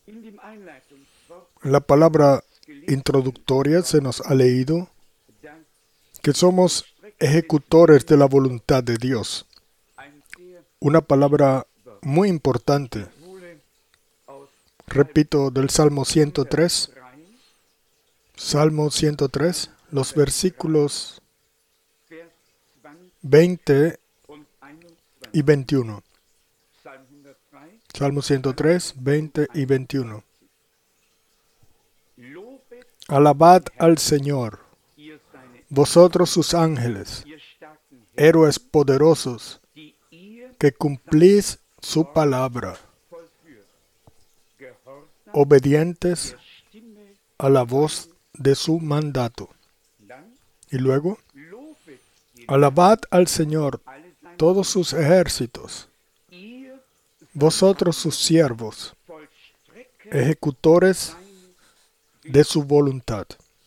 En la palabra introductoria se nos ha leído que somos ejecutores de la voluntad de Dios. Una palabra muy importante. Repito, del Salmo 103. Salmo 103, los versículos 20 y 21. Salmo 103, 20 y 21. Alabad al Señor, vosotros sus ángeles, héroes poderosos, que cumplís su palabra, obedientes a la voz de su mandato. Y luego, alabad al Señor, todos sus ejércitos, vosotros sus siervos, ejecutores de su voluntad.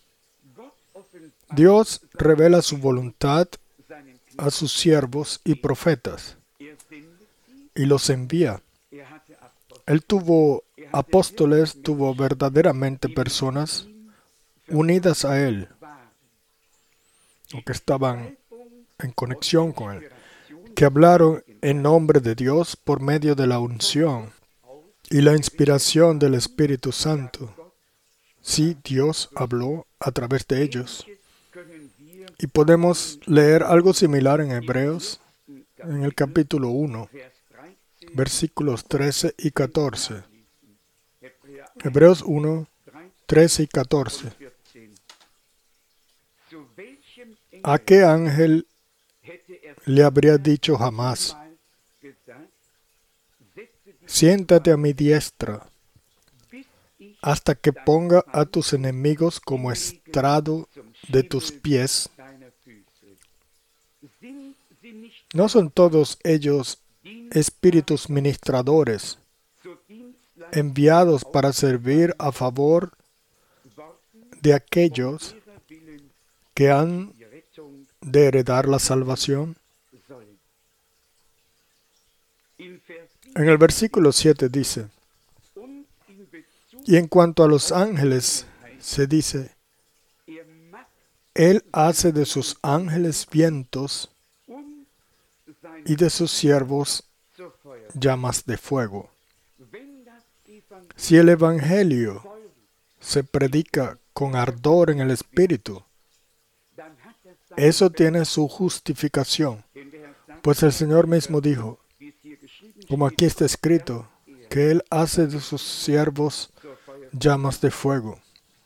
Dios revela su voluntad a sus siervos y profetas y los envía. Él tuvo apóstoles, tuvo verdaderamente personas unidas a Él, o que estaban en conexión con Él, que hablaron en nombre de Dios por medio de la unción y la inspiración del Espíritu Santo. Sí, Dios habló a través de ellos. Y podemos leer algo similar en Hebreos, en el capítulo 1, versículos 13 y 14. Hebreos 1, 13 y 14. ¿A qué ángel le habría dicho jamás: siéntate a mi diestra, hasta que ponga a tus enemigos como estrado de tus pies? ¿No son todos ellos espíritus ministradores, enviados para servir a favor de aquellos que han de heredar la salvación? En el versículo 7 dice: y en cuanto a los ángeles, se dice: Él hace de sus ángeles vientos y de sus siervos llamas de fuego. Si el Evangelio se predica con ardor en el Espíritu, eso tiene su justificación, pues el Señor mismo dijo, como aquí está escrito, que Él hace de sus siervos llamas de fuego.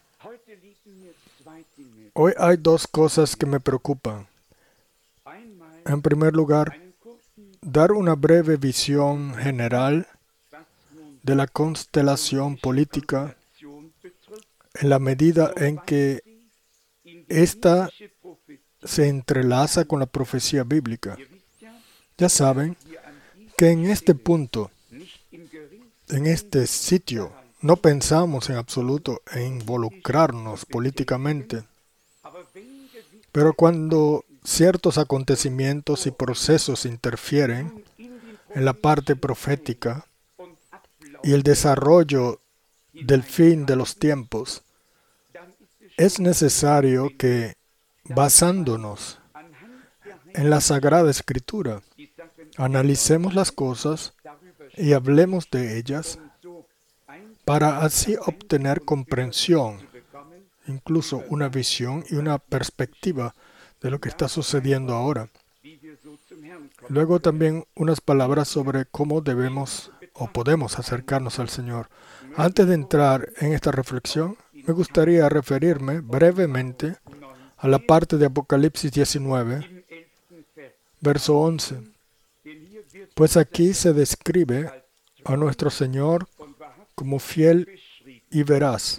Hoy hay dos cosas que me preocupan. En primer lugar, dar una breve visión general de la constelación política en la medida en que ésta se entrelaza con la profecía bíblica. Ya saben que en este punto, en este sitio, no pensamos en absoluto en involucrarnos políticamente. Pero cuando ciertos acontecimientos y procesos interfieren en la parte profética y el desarrollo del fin de los tiempos, es necesario que, basándonos en la Sagrada Escritura, analicemos las cosas y hablemos de ellas para así obtener comprensión, incluso una visión y una perspectiva de lo que está sucediendo ahora. Luego también unas palabras sobre cómo debemos o podemos acercarnos al Señor. Antes de entrar en esta reflexión, me gustaría referirme brevemente a la parte de Apocalipsis 19, verso 11. Pues aquí se describe a nuestro Señor como fiel y veraz.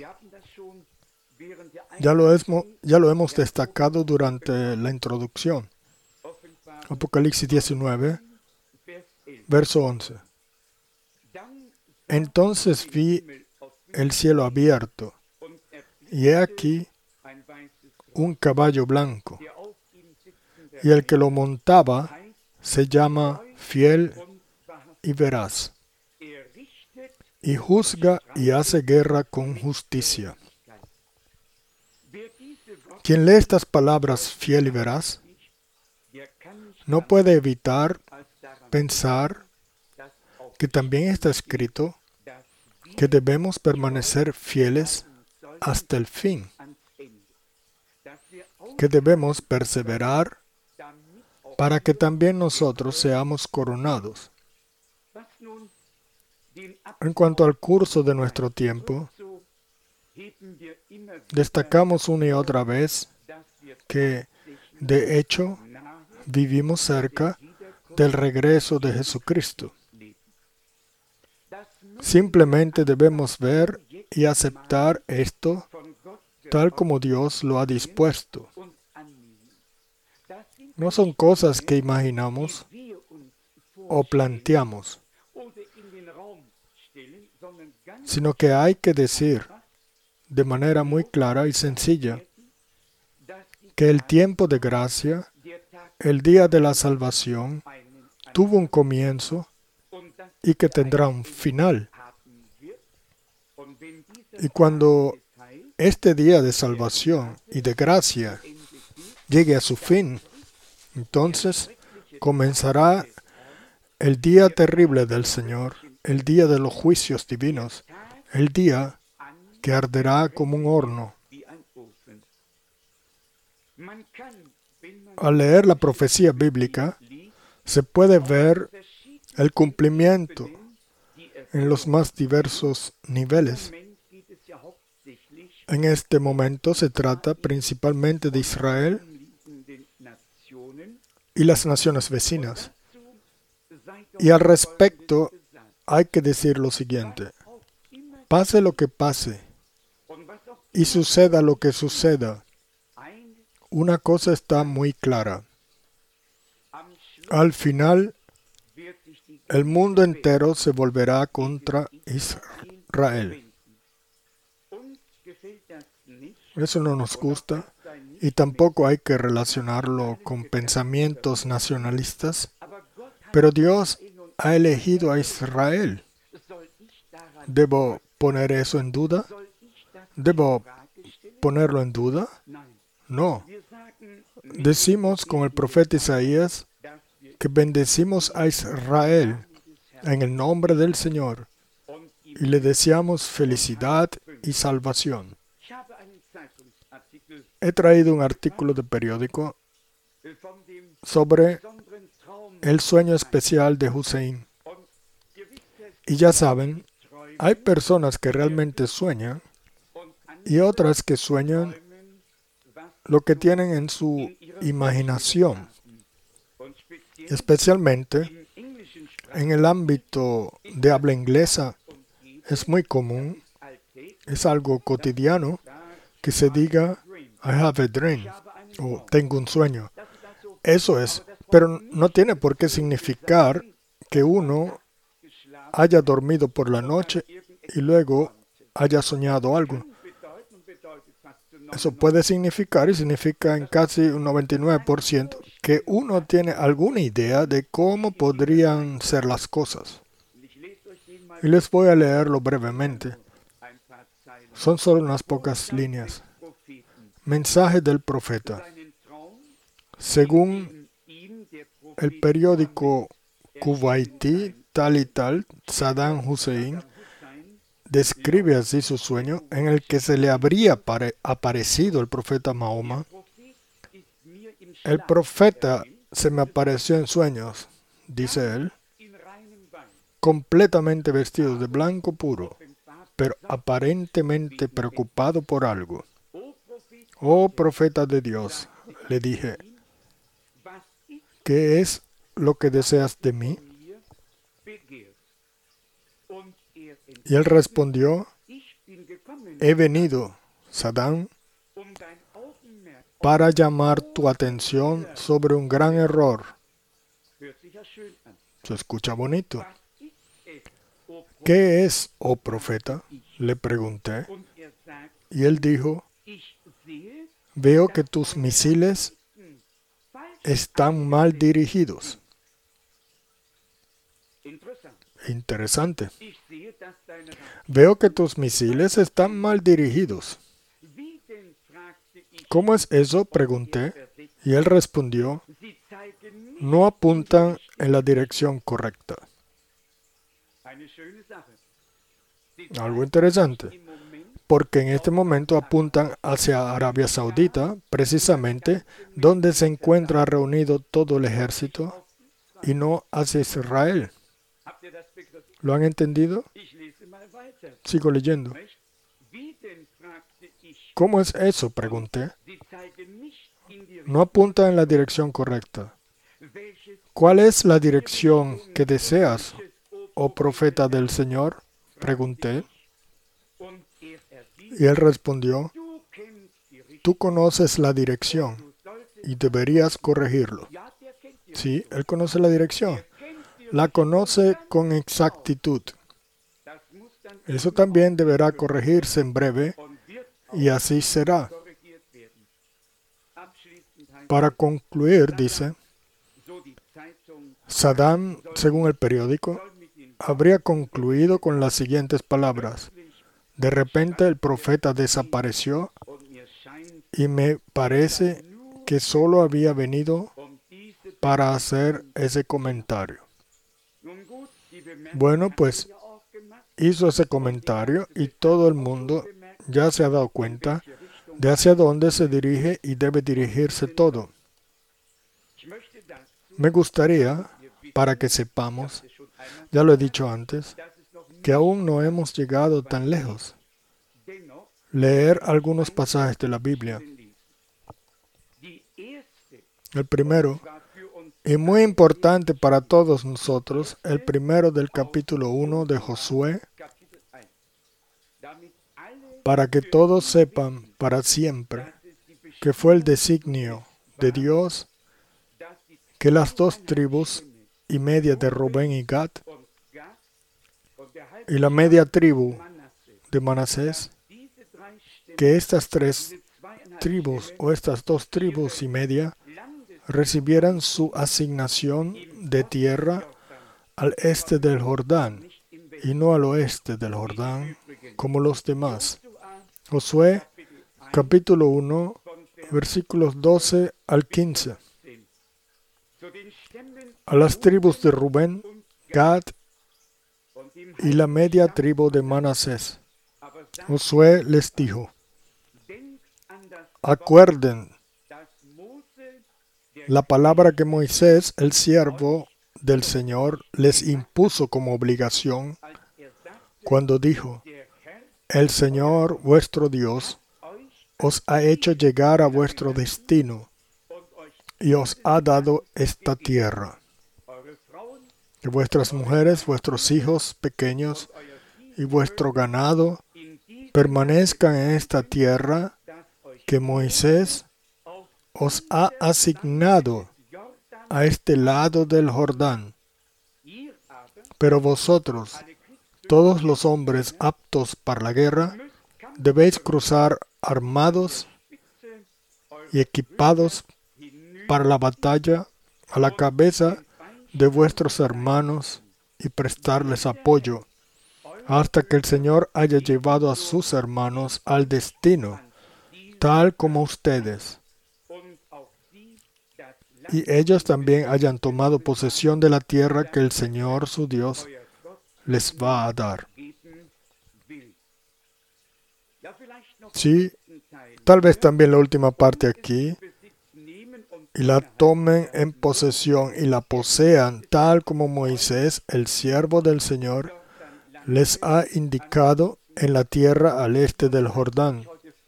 Ya lo hemos destacado durante la introducción. Apocalipsis 19, verso 11. Entonces vi el cielo abierto, y he aquí un caballo blanco, y el que lo montaba se llama Fiel y Veraz. y juzga y hace guerra con justicia. Quien lee estas palabras fiel y veraz, no puede evitar pensar que también está escrito que debemos permanecer fieles hasta el fin, que debemos perseverar para que también nosotros seamos coronados. En cuanto al curso de nuestro tiempo, destacamos una y otra vez que, de hecho, vivimos cerca del regreso de Jesucristo. Simplemente debemos ver y aceptar esto tal como Dios lo ha dispuesto. No son cosas que imaginamos o planteamos, sino que hay que decir de manera muy clara y sencilla que el tiempo de gracia, el día de la salvación, tuvo un comienzo y que tendrá un final. Y cuando este día de salvación y de gracia llegue a su fin, entonces comenzará el día terrible del Señor, el día de los juicios divinos, el día que arderá como un horno. Al leer la profecía bíblica, se puede ver el cumplimiento en los más diversos niveles. En este momento se trata principalmente de Israel y las naciones vecinas. Y al respecto hay que decir lo siguiente: pase lo que pase y suceda lo que suceda, una cosa está muy clara. Al final, el mundo entero se volverá contra Israel. Eso no nos gusta y tampoco hay que relacionarlo con pensamientos nacionalistas, pero Dios ha elegido a Israel. ¿Debo poner eso en duda? ¿Debo ponerlo en duda? No. Decimos con el profeta Isaías que bendecimos a Israel en el nombre del Señor y le deseamos felicidad y salvación. He traído un artículo de periódico sobre el sueño especial de Hussein. Y ya saben, hay personas que realmente sueñan y otras que sueñan lo que tienen en su imaginación. Especialmente en el ámbito de habla inglesa es muy común, es algo cotidiano que se diga I have a dream o tengo un sueño. Eso es, pero no tiene por qué significar que uno haya dormido por la noche y luego haya soñado algo. Eso puede significar, y significa en casi un 99%, que uno tiene alguna idea de cómo podrían ser las cosas. Y les voy a leerlo brevemente. Son solo unas pocas líneas. Mensaje del profeta. Según el periódico kuwaití, tal y tal, Saddam Hussein describe así su sueño en el que se le habría aparecido el profeta Mahoma. El profeta se me apareció en sueños, dice él, completamente vestido de blanco puro, pero aparentemente preocupado por algo. Oh profeta de Dios, le dije, ¿qué es lo que deseas de mí? Y él respondió, he venido, Saddam, para llamar tu atención sobre un gran error. Se escucha bonito. ¿Qué es, oh profeta?, le pregunté. Y él dijo, veo que tus misiles están mal dirigidos. Interesante. Veo que tus misiles están mal dirigidos. ¿Cómo es eso?, pregunté, y él respondió, no apuntan en la dirección correcta. Algo interesante, porque en este momento apuntan hacia Arabia Saudita, precisamente donde se encuentra reunido todo el ejército, y no hacia Israel. ¿Lo han entendido? Sigo leyendo. ¿Cómo es eso?, pregunté. No apunta en la dirección correcta. ¿Cuál es la dirección que deseas, oh profeta del Señor?, pregunté. Y él respondió, tú conoces la dirección y deberías corregirlo. Sí, él conoce la dirección. La conoce con exactitud. Eso también deberá corregirse en breve, y así será. Para concluir, dice, Saddam, según el periódico, habría concluido con las siguientes palabras. De repente el profeta desapareció y me parece que solo había venido para hacer ese comentario. Bueno, pues hizo ese comentario y todo el mundo ya se ha dado cuenta de hacia dónde se dirige y debe dirigirse todo. Me gustaría, para que sepamos, ya lo he dicho antes, que aún no hemos llegado tan lejos, leer algunos pasajes de la Biblia. El primero, y muy importante para todos nosotros, el primero del capítulo 1 de Josué, para que todos sepan para siempre que fue el designio de Dios que las 2 tribus y media de Rubén y Gad y la media tribu de Manasés, que estas 3 tribus o estas 2 tribus y media recibieran su asignación de tierra al este del Jordán y no al oeste del Jordán como los demás. Josué, capítulo 1, versículos 12 al 15. A las tribus de Rubén, Gad y la media tribu de Manasés, Josué les dijo, acuerden la palabra que Moisés, el siervo del Señor, les impuso como obligación cuando dijo, el Señor vuestro Dios os ha hecho llegar a vuestro destino y os ha dado esta tierra. Que vuestras mujeres, vuestros hijos pequeños y vuestro ganado permanezcan en esta tierra que Moisés os ha asignado a este lado del Jordán. Pero vosotros, todos los hombres aptos para la guerra, debéis cruzar armados y equipados para la batalla a la cabeza de vuestros hermanos y prestarles apoyo, hasta que el Señor haya llevado a sus hermanos al destino, tal como ustedes, y ellos también hayan tomado posesión de la tierra que el Señor su Dios les va a dar. Sí, tal vez también la última parte aquí, y la tomen en posesión y la posean tal como Moisés, el siervo del Señor, les ha indicado en la tierra al este del Jordán.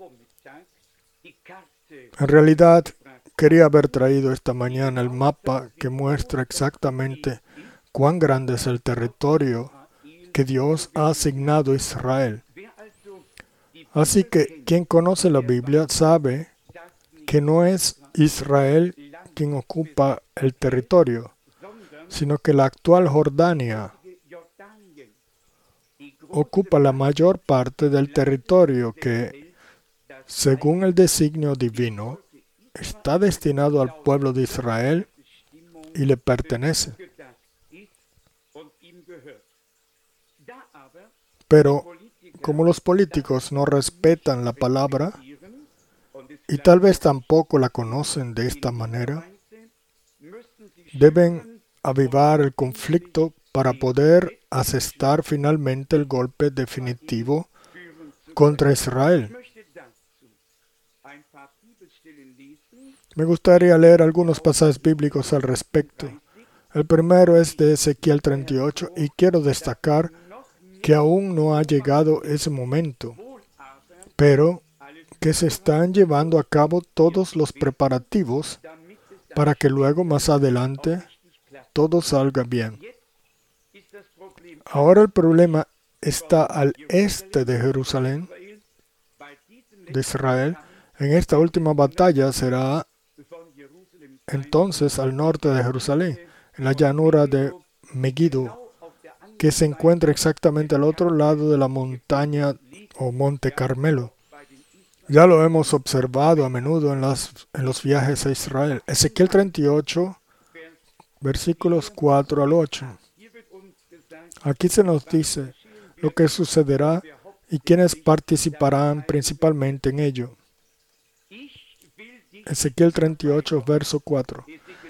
En realidad, quería haber traído esta mañana el mapa que muestra exactamente cuán grande es el territorio que Dios ha asignado a Israel. Así que quien conoce la Biblia sabe que no es Israel quien ocupa el territorio, sino que la actual Jordania ocupa la mayor parte del territorio que, según el designio divino, está destinado al pueblo de Israel y le pertenece. Pero como los políticos no respetan la palabra y tal vez tampoco la conocen de esta manera, deben avivar el conflicto para poder asestar finalmente el golpe definitivo contra Israel. Me gustaría leer algunos pasajes bíblicos al respecto. El primero es de Ezequiel 38 y quiero destacar que aún no ha llegado ese momento, pero que se están llevando a cabo todos los preparativos para que luego más adelante todo salga bien. Ahora el problema está al este de Jerusalén, de Israel. En esta última batalla será entonces al norte de Jerusalén, en la llanura de Megiddo, que se encuentra exactamente al otro lado de la montaña o Monte Carmelo. Ya lo hemos observado a menudo en los viajes a Israel. Ezequiel 38, versículos 4 al 8. Aquí se nos dice lo que sucederá y quiénes participarán principalmente en ello. Ezequiel 38, verso 4.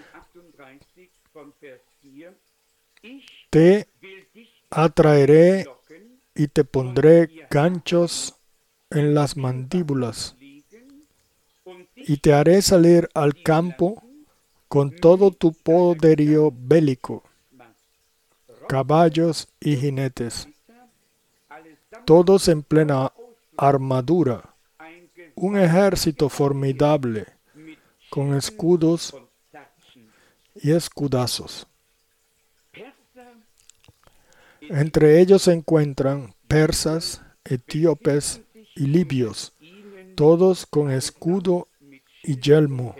Te atraeré y te pondré ganchos en las mandíbulas y te haré salir al campo con todo tu poderío bélico, caballos y jinetes, todos en plena armadura, un ejército formidable con escudos y escudazos. Entre ellos se encuentran persas, etíopes y libios, todos con escudo y yelmo.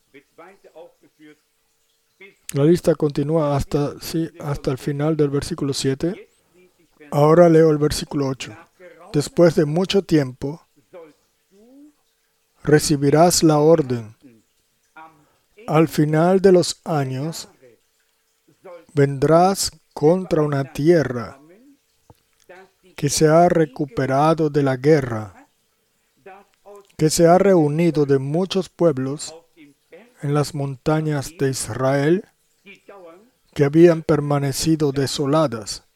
La lista continúa hasta el final del versículo 7. Ahora leo el versículo 8. Después de mucho tiempo, recibirás la orden. Al final de los años, vendrás contra una tierra que se ha recuperado de la guerra, que se ha reunido de muchos pueblos en las montañas de Israel que habían permanecido desoladas,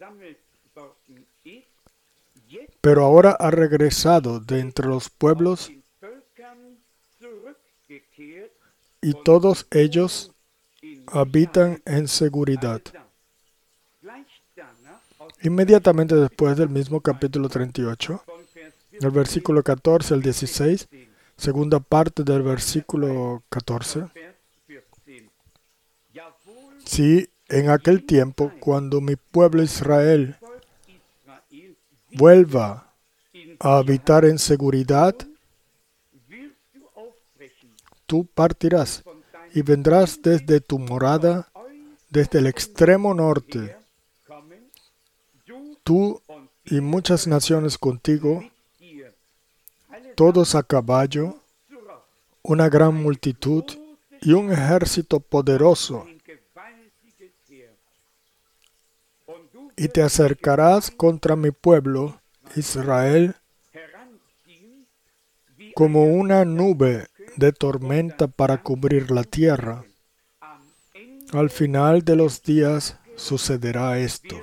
pero ahora ha regresado de entre los pueblos y todos ellos habitan en seguridad. Inmediatamente después del mismo capítulo 38, del versículo 14 al 16, segunda parte del versículo 14. Sí, en aquel tiempo, cuando mi pueblo Israel vuelva a habitar en seguridad, tú partirás y vendrás desde tu morada, desde el extremo norte, tú y muchas naciones contigo, todos a caballo, una gran multitud y un ejército poderoso. Y te acercarás contra mi pueblo, Israel, como una nube de tormenta para cubrir la tierra. Al final de los días sucederá esto.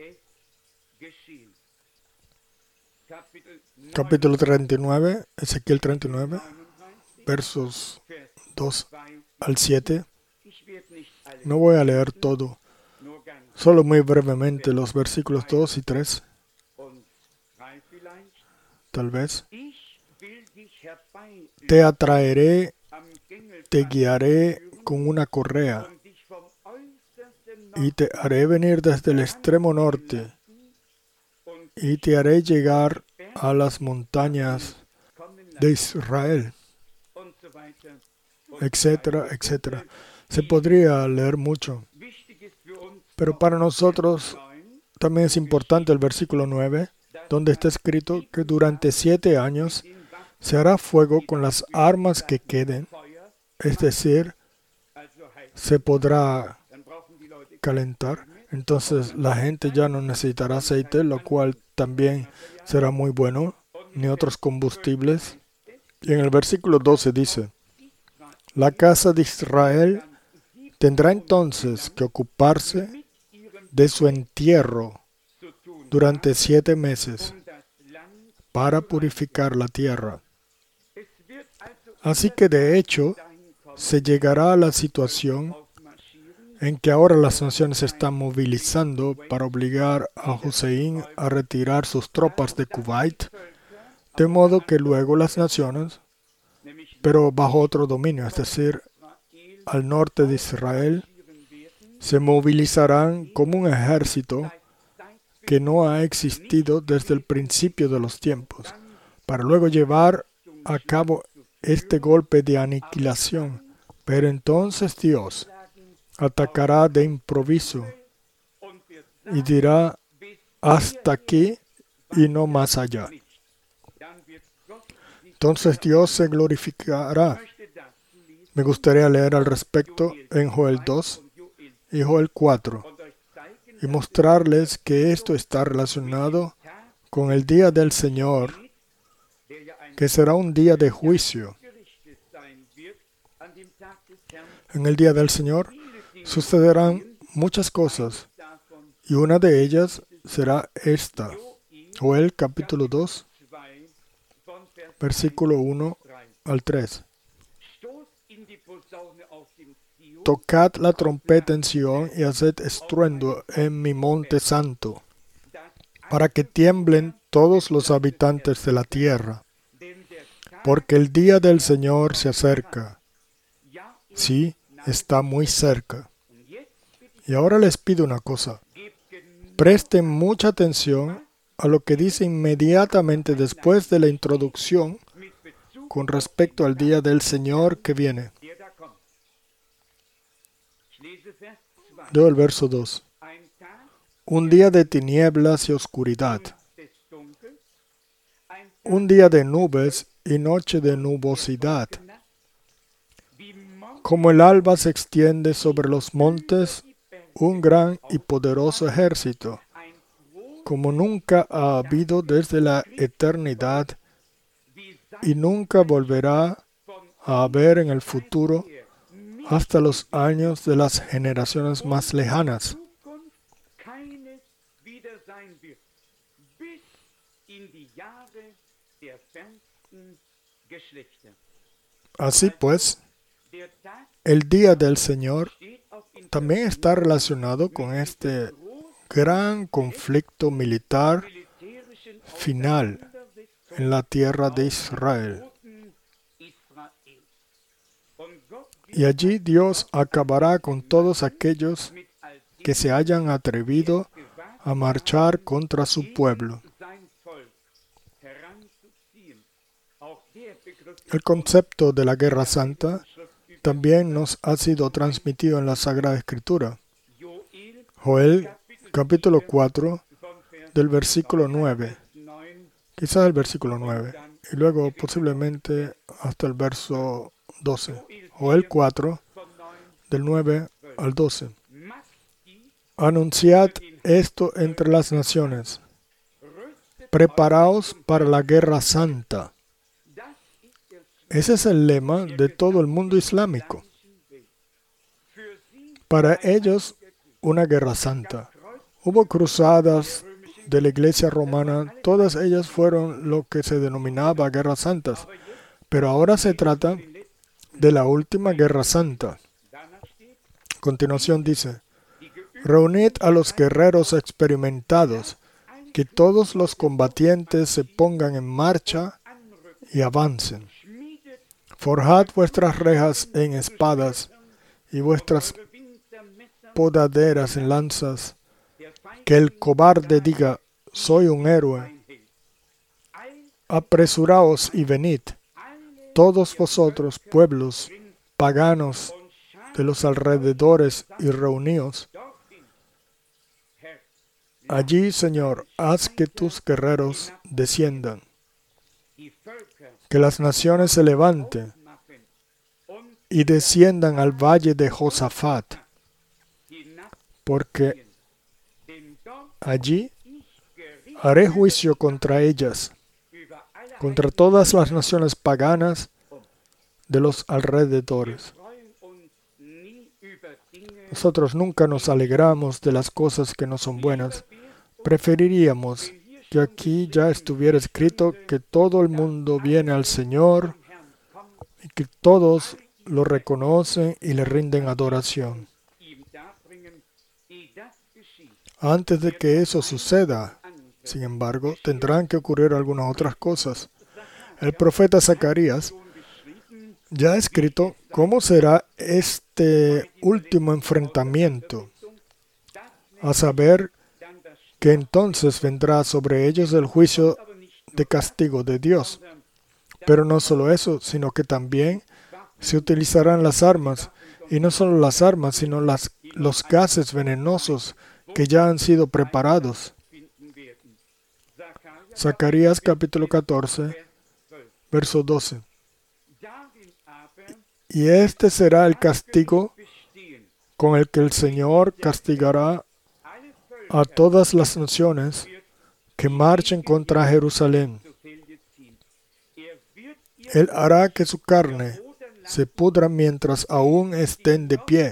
Capítulo 39, Ezequiel 39, versos 2 al 7. No voy a leer todo, solo muy brevemente los versículos 2 y 3. Tal vez. Te atraeré, te guiaré con una correa y te haré venir desde el extremo norte y te haré llegar a las montañas de Israel, etcétera, etcétera. Se podría leer mucho, pero para nosotros también es importante el versículo 9, donde está escrito que durante 7 años se hará fuego con las armas que queden, es decir, se podrá calentar. Entonces la gente ya no necesitará aceite, lo cual también será muy bueno, ni otros combustibles. Y en el versículo 12 dice, la casa de Israel tendrá entonces que ocuparse de su entierro durante 7 meses para purificar la tierra. Así que de hecho se llegará a la situación en que ahora las naciones se están movilizando para obligar a Hussein a retirar sus tropas de Kuwait, de modo que luego las naciones, pero bajo otro dominio, es decir, al norte de Israel, se movilizarán como un ejército que no ha existido desde el principio de los tiempos, para luego llevar a cabo este golpe de aniquilación. Pero entonces Dios atacará de improviso y dirá, hasta aquí y no más allá. Entonces Dios se glorificará. Me gustaría leer al respecto en Joel 2 y Joel 4 y mostrarles que esto está relacionado con el día del Señor, que será un día de juicio. En el día del Señor sucederán muchas cosas, y una de ellas será esta. Joel capítulo 2, versículo 1 al 3. Tocad la trompeta en Sión y haced estruendo en mi monte santo, para que tiemblen todos los habitantes de la tierra, porque el día del Señor se acerca. Sí, está muy cerca. Y ahora les pido una cosa. Presten mucha atención a lo que dice inmediatamente después de la introducción con respecto al día del Señor que viene. Leo el verso 2. Un día de tinieblas y oscuridad. Un día de nubes y noche de nubosidad. Como el alba se extiende sobre los montes, un gran y poderoso ejército, como nunca ha habido desde la eternidad y nunca volverá a haber en el futuro hasta los años de las generaciones más lejanas. Así pues, el día del Señor también está relacionado con este gran conflicto militar final en la tierra de Israel. Y allí Dios acabará con todos aquellos que se hayan atrevido a marchar contra su pueblo. El concepto de la Guerra Santa también nos ha sido transmitido en la Sagrada Escritura. Joel, capítulo 4, del versículo 9. Quizás el versículo 9. Y luego posiblemente hasta el verso 12. Joel 4, del 9 al 12. Anunciad esto entre las naciones. Preparaos para la Guerra Santa. Ese es el lema de todo el mundo islámico. Para ellos, una guerra santa. Hubo cruzadas de la Iglesia romana, todas ellas fueron lo que se denominaba guerras santas. Pero ahora se trata de la última guerra santa. A continuación dice, reunid a los guerreros experimentados, que todos los combatientes se pongan en marcha y avancen. Forjad vuestras rejas en espadas y vuestras podaderas en lanzas. Que el cobarde diga, soy un héroe. Apresuraos y venid, todos vosotros, pueblos paganos de los alrededores, y reuníos. Allí, Señor, haz que tus guerreros desciendan. Que las naciones se levanten y desciendan al valle de Josafat, porque allí Haré juicio contra ellas, contra todas las naciones paganas de los alrededores. Nosotros nunca nos alegramos de las cosas que no son buenas. Preferiríamos que aquí ya estuviera escrito que todo el mundo viene al Señor y que todos lo reconocen y le rinden adoración. Antes de que eso suceda, sin embargo, tendrán que ocurrir algunas otras cosas. El profeta Zacarías ya ha escrito cómo será este último enfrentamiento, a saber que entonces vendrá sobre ellos el juicio de castigo de Dios. Pero no solo eso, sino que también se utilizarán las armas, y no solo las armas, sino los gases venenosos que ya han sido preparados. Zacarías capítulo 14, verso 12. Y este será el castigo con el que el Señor castigará a todas las naciones que marchen contra Jerusalén. Él hará que su carne se pudra mientras aún estén de pie.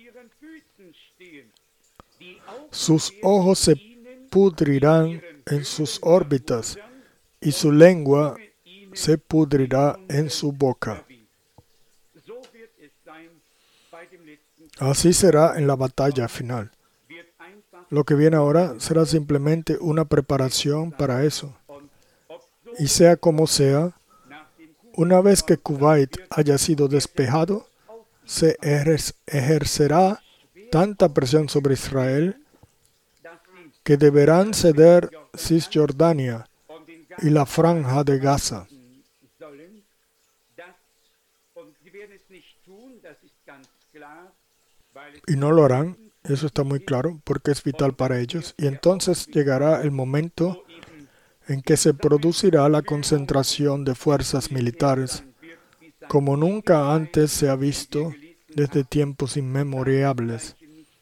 Sus ojos se pudrirán en sus órbitas y su lengua se pudrirá en su boca. Así será en la batalla final. Lo que viene ahora será simplemente una preparación para eso. Y sea como sea, una vez que Kuwait haya sido despejado, se ejercerá tanta presión sobre Israel que deberán ceder Cisjordania y la franja de Gaza. Y no lo harán, eso está muy claro, porque es vital para ellos. Y entonces llegará el momento en que se producirá la concentración de fuerzas militares, como nunca antes se ha visto desde tiempos inmemorables,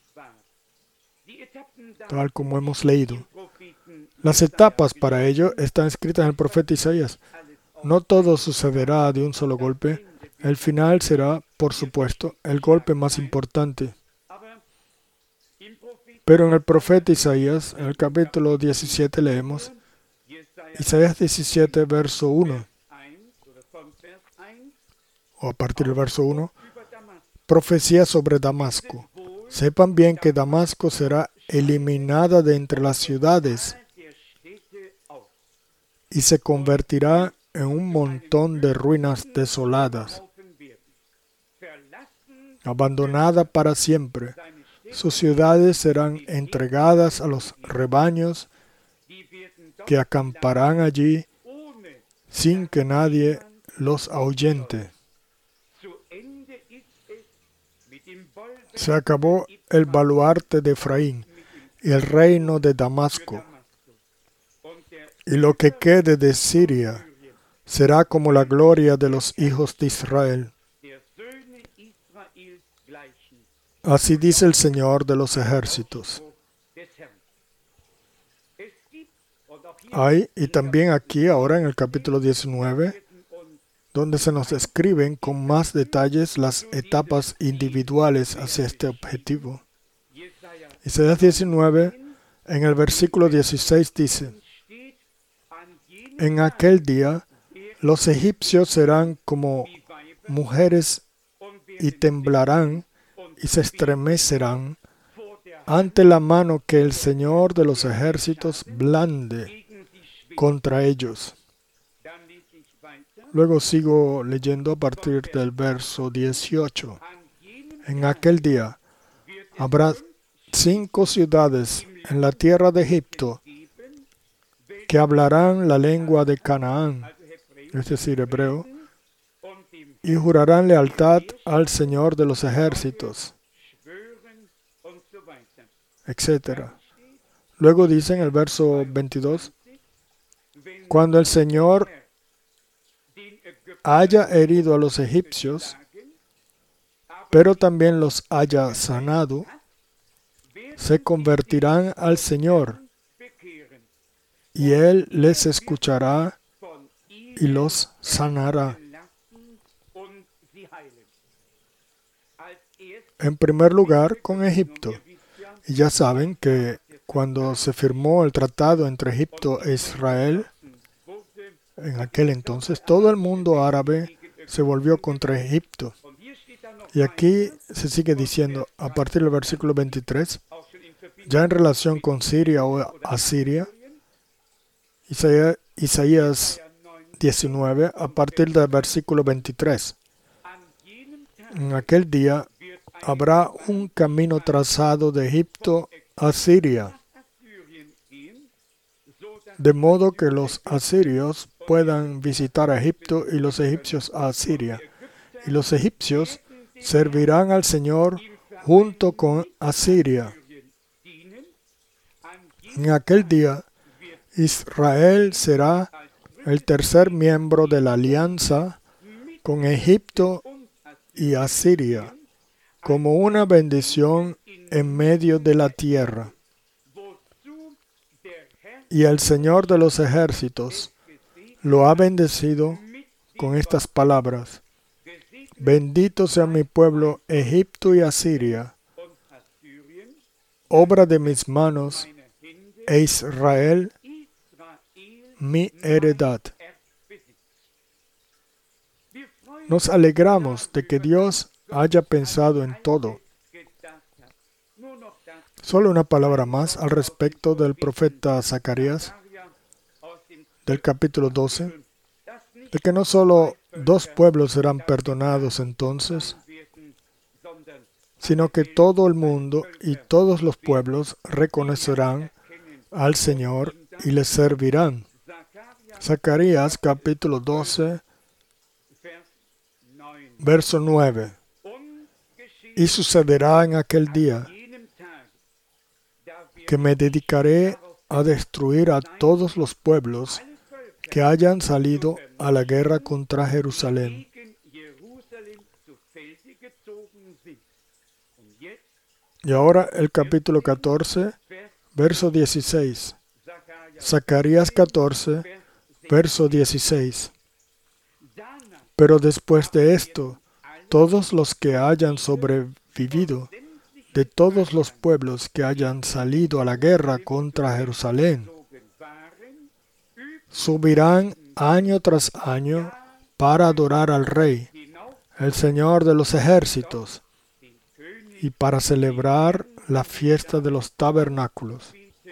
tal como hemos leído. Las etapas para ello están escritas en el profeta Isaías. No todo sucederá de un solo golpe. El final será, por supuesto, el golpe más importante. Pero en el profeta Isaías, en el capítulo 17 leemos, Isaías 17, verso 1, o a partir del verso 1, profecía sobre Damasco. Sepan bien que Damasco será eliminada de entre las ciudades y se convertirá en un montón de ruinas desoladas, abandonada para siempre. Sus ciudades serán entregadas a los rebaños que acamparán allí sin que nadie los ahuyente. Se acabó el baluarte de Efraín y el reino de Damasco, y lo que quede de Siria será como la gloria de los hijos de Israel. Así dice el Señor de los ejércitos. Hay, y también aquí, ahora en el capítulo 19, donde se nos describen con más detalles las etapas individuales hacia este objetivo. Isaías 19, en el versículo 16 dice, en aquel día los egipcios serán como mujeres y temblarán y se estremecerán ante la mano que el Señor de los ejércitos blande contra ellos. Luego sigo leyendo a partir del verso 18. En aquel día habrá 5 ciudades en la tierra de Egipto que hablarán la lengua de Canaán, es decir, hebreo, y jurarán lealtad al Señor de los ejércitos, etc. Luego dice en el verso 22, cuando el Señor haya herido a los egipcios, pero también los haya sanado, se convertirán al Señor y Él les escuchará y los sanará. En primer lugar, con Egipto. Y ya saben que cuando se firmó el tratado entre Egipto e Israel, en aquel entonces, todo el mundo árabe se volvió contra Egipto. Y aquí se sigue diciendo, a partir del versículo 23, ya en relación con Siria o Asiria, Isaías 19, a partir del versículo 23. En aquel día habrá un camino trazado de Egipto a Siria, de modo que los asirios puedan visitar a Egipto y los egipcios a Asiria. Y los egipcios servirán al Señor junto con Asiria. En aquel día, Israel será el tercer miembro de la alianza con Egipto y Asiria, como una bendición en medio de la tierra. Y el Señor de los ejércitos lo ha bendecido con estas palabras: bendito sea mi pueblo Egipto y Asiria, obra de mis manos, e Israel mi heredad. Nos alegramos de que Dios haya pensado en todo. Solo una palabra más al respecto del profeta Zacarías, del capítulo 12, de que no solo 2 pueblos serán perdonados entonces, sino que todo el mundo y todos los pueblos reconocerán al Señor y le servirán. Zacarías capítulo 12, verso 9. Y sucederá en aquel día que me dedicaré a destruir a todos los pueblos que hayan salido a la guerra contra Jerusalén. Y ahora el capítulo 14, verso 16. Zacarías 14, verso 16. Pero después de esto, todos los que hayan sobrevivido, de todos los pueblos que hayan salido a la guerra contra Jerusalén, subirán año tras año para adorar al Rey, el Señor de los ejércitos, y para celebrar la fiesta de los tabernáculos.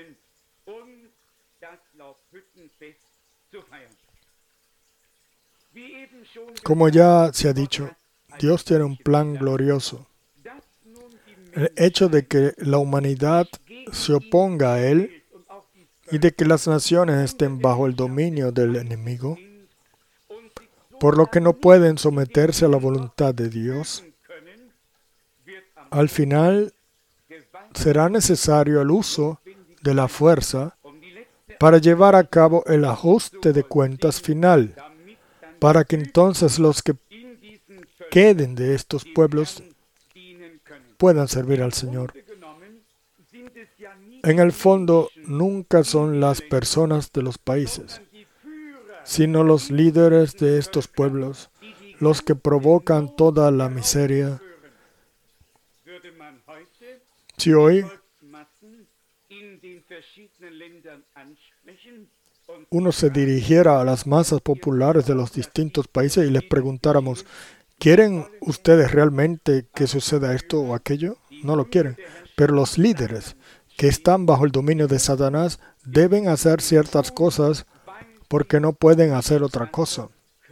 Como ya se ha dicho, Dios tiene un plan glorioso. El hecho de que la humanidad se oponga a Él y de que las naciones estén bajo el dominio del enemigo, por lo que no pueden someterse a la voluntad de Dios, al final será necesario el uso de la fuerza para llevar a cabo el ajuste de cuentas final, para que entonces los que queden de estos pueblos puedan servir al Señor. En el fondo, nunca son las personas de los países, sino los líderes de estos pueblos, los que provocan toda la miseria. Si hoy uno se dirigiera a las masas populares de los distintos países y les preguntáramos, ¿quieren ustedes realmente que suceda esto o aquello? No lo quieren. Pero los líderes que están bajo el dominio de Satanás deben hacer ciertas cosas porque no pueden hacer otra cosa.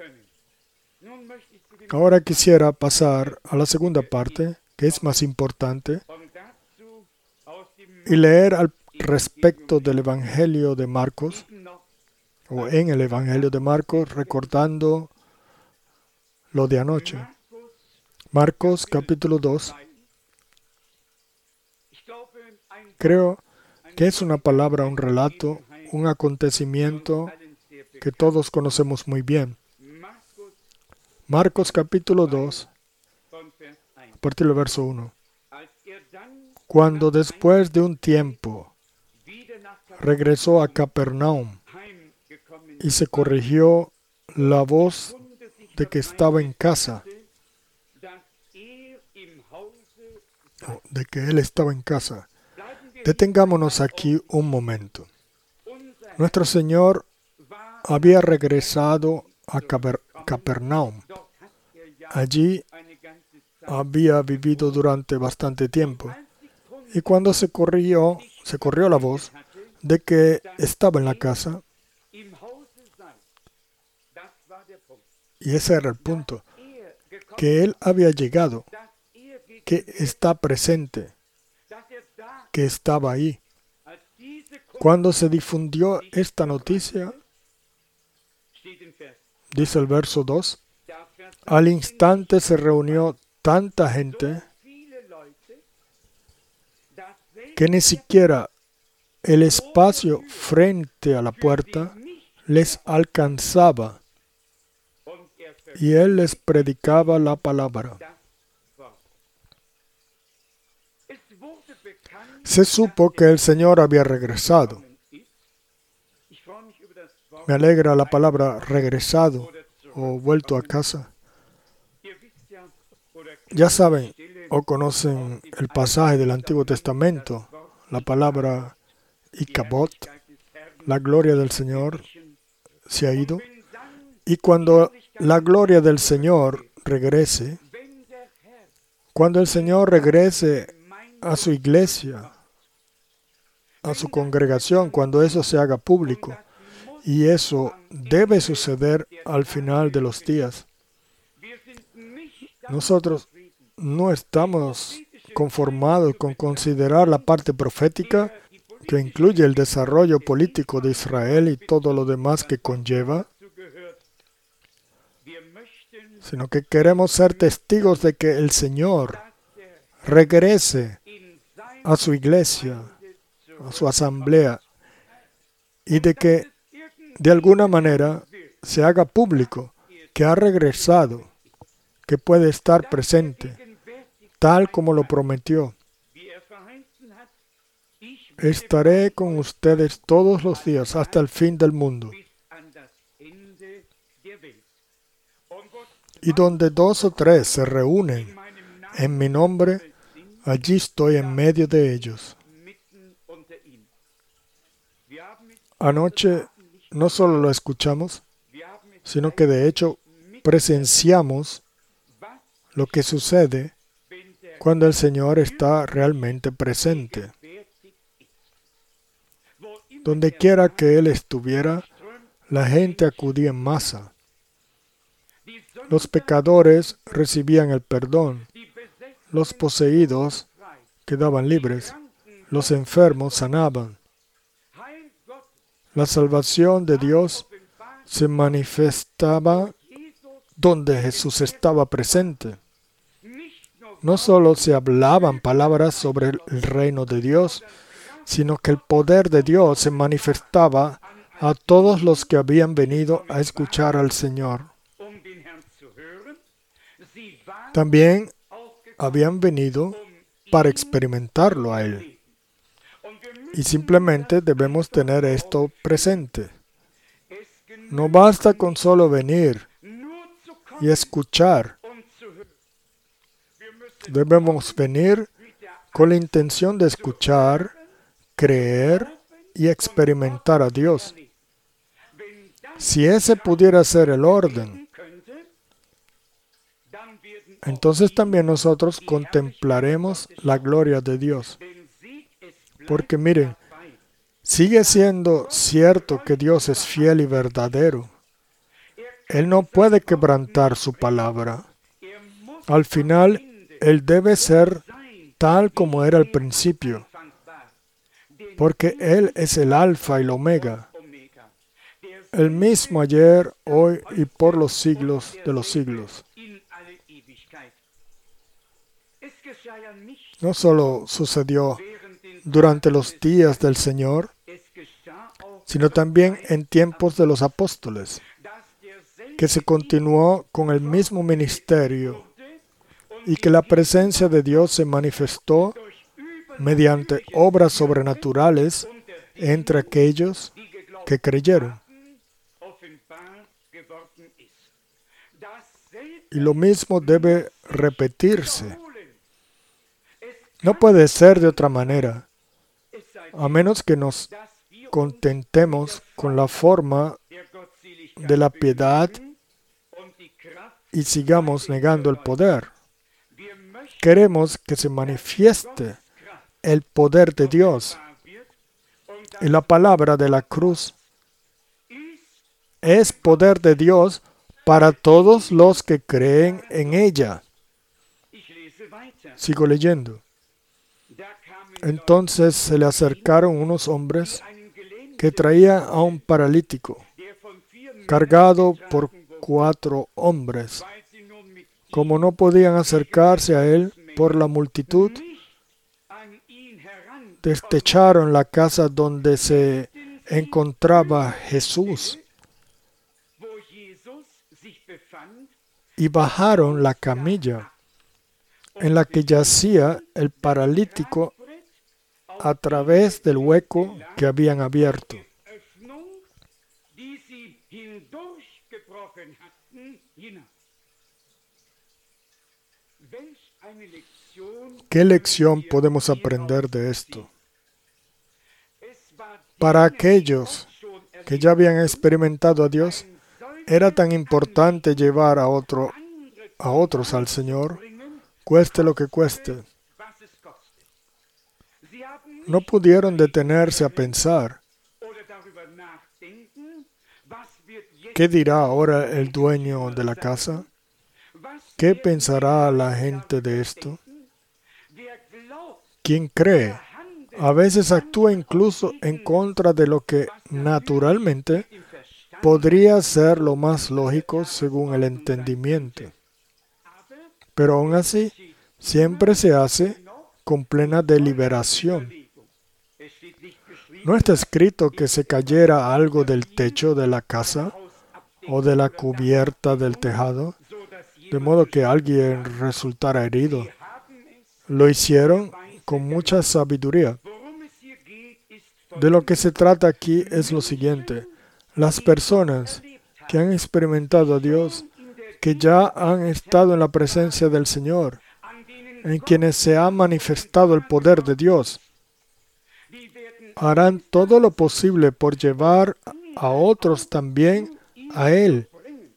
Ahora quisiera pasar a la segunda parte, que es más importante, y leer al respecto del Evangelio de Marcos, o en el Evangelio de Marcos, recordando lo de anoche. Marcos capítulo 2. Creo que es una palabra, un relato, un acontecimiento que todos conocemos muy bien. Marcos capítulo 2, a partir del verso 1. Cuando después de un tiempo regresó a Capernaum, y se corrigió la voz de que estaba en casa, de que él estaba en casa. Detengámonos aquí un momento. Nuestro Señor había regresado a Capernaum. Allí había vivido durante bastante tiempo. Y cuando se corrió la voz de que estaba en la casa, y ese era el punto, que Él había llegado, que está presente, que estaba ahí. Cuando se difundió esta noticia, dice el verso 2, al instante se reunió tanta gente que ni siquiera el espacio frente a la puerta les alcanzaba, y Él les predicaba la palabra. Se supo que el Señor había regresado. Me alegra la palabra regresado o vuelto a casa. Ya saben o conocen el pasaje del Antiguo Testamento, la palabra Icabod, la gloria del Señor se ha ido. Y cuando la gloria del Señor regrese, cuando el Señor regrese a su iglesia, a su congregación, cuando eso se haga público, y eso debe suceder al final de los días. Nosotros no estamos conformados con considerar la parte profética que incluye el desarrollo político de Israel y todo lo demás que conlleva, sino que queremos ser testigos de que el Señor regrese a su iglesia, a su asamblea, y de que de alguna manera se haga público que ha regresado, que puede estar presente, tal como lo prometió. Estaré con ustedes todos los días hasta el fin del mundo. Y donde 2 o 3 se reúnen en mi nombre, allí estoy en medio de ellos. Anoche no solo lo escuchamos, sino que de hecho presenciamos lo que sucede cuando el Señor está realmente presente. Donde quiera que Él estuviera, la gente acudía en masa. Los pecadores recibían el perdón. Los poseídos quedaban libres. Los enfermos sanaban. La salvación de Dios se manifestaba donde Jesús estaba presente. No solo se hablaban palabras sobre el reino de Dios, sino que el poder de Dios se manifestaba a todos los que habían venido a escuchar al Señor. También habían venido para experimentarlo a Él. Y simplemente debemos tener esto presente. No basta con solo venir y escuchar. Debemos venir con la intención de escuchar, creer y experimentar a Dios. Si ese pudiera ser el orden, entonces también nosotros contemplaremos la gloria de Dios. Porque miren, sigue siendo cierto que Dios es fiel y verdadero. Él no puede quebrantar su palabra. Al final, Él debe ser tal como era al principio, porque Él es el Alfa y el Omega, el mismo ayer, hoy y por los siglos de los siglos. No solo sucedió durante los días del Señor, sino también en tiempos de los apóstoles, que se continuó con el mismo ministerio y que la presencia de Dios se manifestó mediante obras sobrenaturales entre aquellos que creyeron. Y lo mismo debe repetirse. No puede ser de otra manera, a menos que nos contentemos con la forma de la piedad y sigamos negando el poder. Queremos que se manifieste el poder de Dios. Y la palabra de la cruz es poder de Dios para todos los que creen en ella. Sigo leyendo. Entonces se le acercaron unos hombres que traían a un paralítico, cargado por 4 hombres. Como no podían acercarse a él por la multitud, destecharon la casa donde se encontraba Jesús y bajaron la camilla en la que yacía el paralítico a través del hueco que habían abierto. ¿Qué lección podemos aprender de esto? Para aquellos que ya habían experimentado a Dios, era tan importante llevar a otros al Señor, cueste lo que cueste. No pudieron detenerse a pensar, ¿qué dirá ahora el dueño de la casa? ¿Qué pensará la gente de esto? ¿Quién cree? A veces actúa incluso en contra de lo que naturalmente podría ser lo más lógico según el entendimiento. Pero aún así, siempre se hace con plena deliberación. ¿No está escrito que se cayera algo del techo de la casa o de la cubierta del tejado, de modo que alguien resultara herido? Lo hicieron con mucha sabiduría. De lo que se trata aquí es lo siguiente. Las personas que han experimentado a Dios, que ya han estado en la presencia del Señor, en quienes se ha manifestado el poder de Dios, harán todo lo posible por llevar a otros también a Él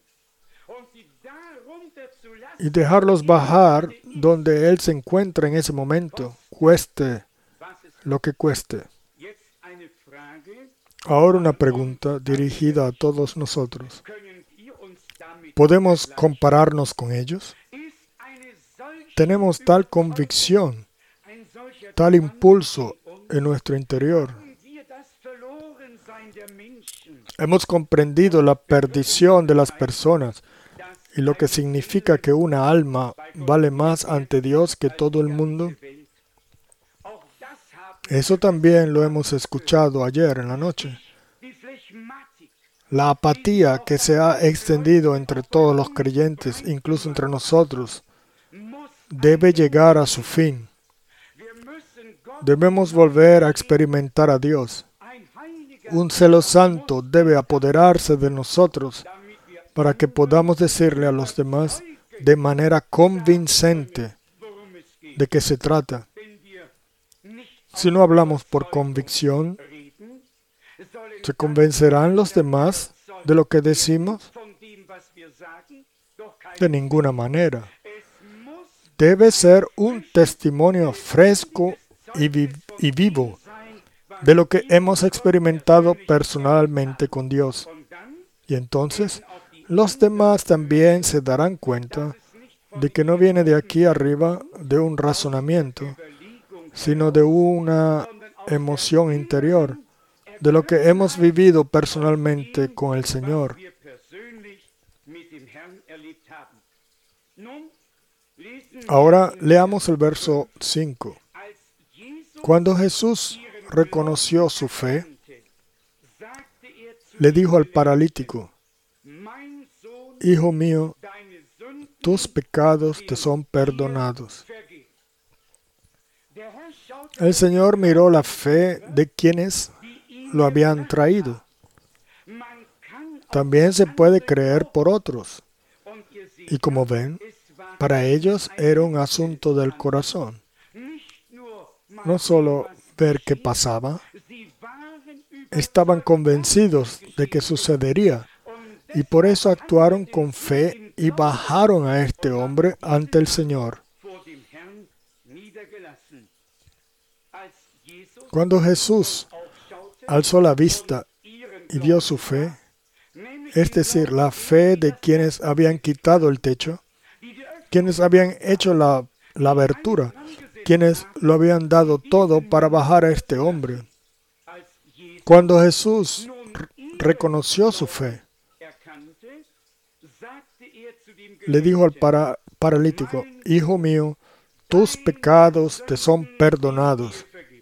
y dejarlos bajar donde Él se encuentra en ese momento, cueste lo que cueste. Ahora una pregunta dirigida a todos nosotros. ¿Podemos compararnos con ellos? ¿Tenemos tal convicción, tal impulso en nuestro interior? Hemos comprendido la perdición de las personas y lo que significa que una alma vale más ante Dios que todo el mundo. Eso también lo hemos escuchado ayer en la noche. La apatía que se ha extendido entre todos los creyentes, incluso entre nosotros, debe llegar a su fin. Debemos volver a experimentar a Dios. Un celo santo debe apoderarse de nosotros para que podamos decirle a los demás de manera convincente de qué se trata. Si no hablamos por convicción, ¿se convencerán los demás de lo que decimos? De ninguna manera. Debe ser un testimonio fresco y vivo de lo que hemos experimentado personalmente con Dios. Y entonces, los demás también se darán cuenta de que no viene de aquí arriba de un razonamiento, sino de una emoción interior, de lo que hemos vivido personalmente con el Señor. Ahora leamos el verso 5. Cuando Jesús reconoció su fe, le dijo al paralítico: Hijo mío, tus pecados te son perdonados. El Señor miró la fe de quienes lo habían traído. también se puede creer por otros. Y como ven, para ellos era un asunto del corazón. No solo ver qué pasaba, estaban convencidos de que sucedería. Y por eso actuaron con fe y bajaron a este hombre ante el Señor. Cuando Jesús alzó la vista y vio su fe, es decir, la fe de quienes habían quitado el techo, quienes habían hecho la abertura, quienes lo habían dado todo para bajar a este hombre. Cuando Jesús reconoció su fe, le dijo al paralítico: Hijo mío, tus pecados te son perdonados.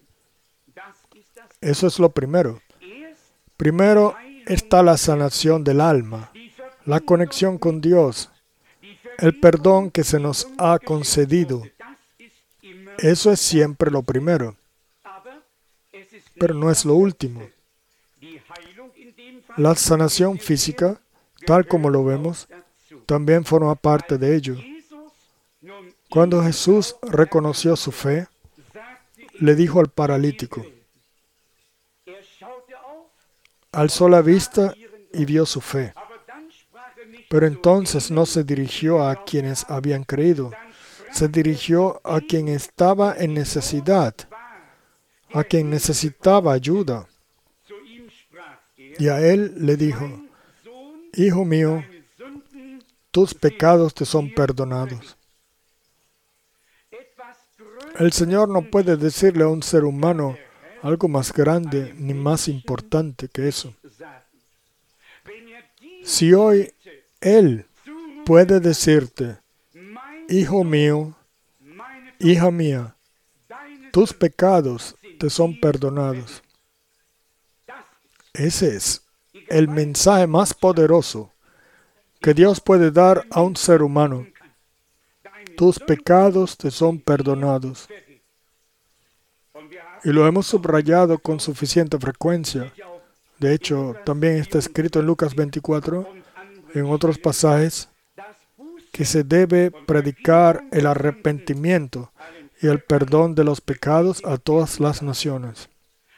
Eso es lo primero. Primero está la sanación del alma, la conexión con Dios, el perdón que se nos ha concedido. Eso es siempre lo primero. Pero no es lo último. La sanación física, tal como lo vemos, también forma parte de ello. Cuando Jesús reconoció su fe, le dijo al paralítico, alzó la vista y vio su fe. Pero entonces no se dirigió a quienes habían creído, se dirigió a quien estaba en necesidad, a quien necesitaba ayuda. Y a él le dijo: Hijo mío, tus pecados te son perdonados. El Señor no puede decirle a un ser humano algo más grande ni más importante que eso. Si hoy Él puede decirte: Hijo mío, hija mía, tus pecados te son perdonados. Ese es el mensaje más poderoso que Dios puede dar a un ser humano. Tus pecados te son perdonados. Y lo hemos subrayado con suficiente frecuencia. De hecho, también está escrito en Lucas 24, en otros pasajes, que se debe predicar el arrepentimiento y el perdón de los pecados a todas las naciones.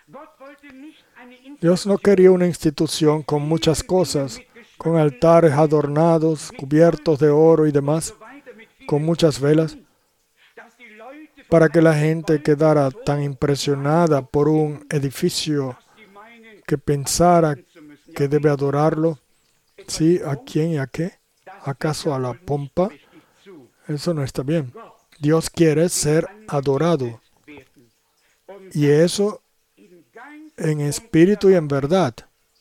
Dios no quería una institución con muchas cosas, con altares adornados, cubiertos de oro y demás, con muchas velas, para que la gente quedara tan impresionada por un edificio que pensara que debe adorarlo. ¿Sí? ¿A quién y a qué? ¿Acaso a la pompa? Eso no está bien. Dios quiere ser adorado. Y eso en espíritu y en verdad.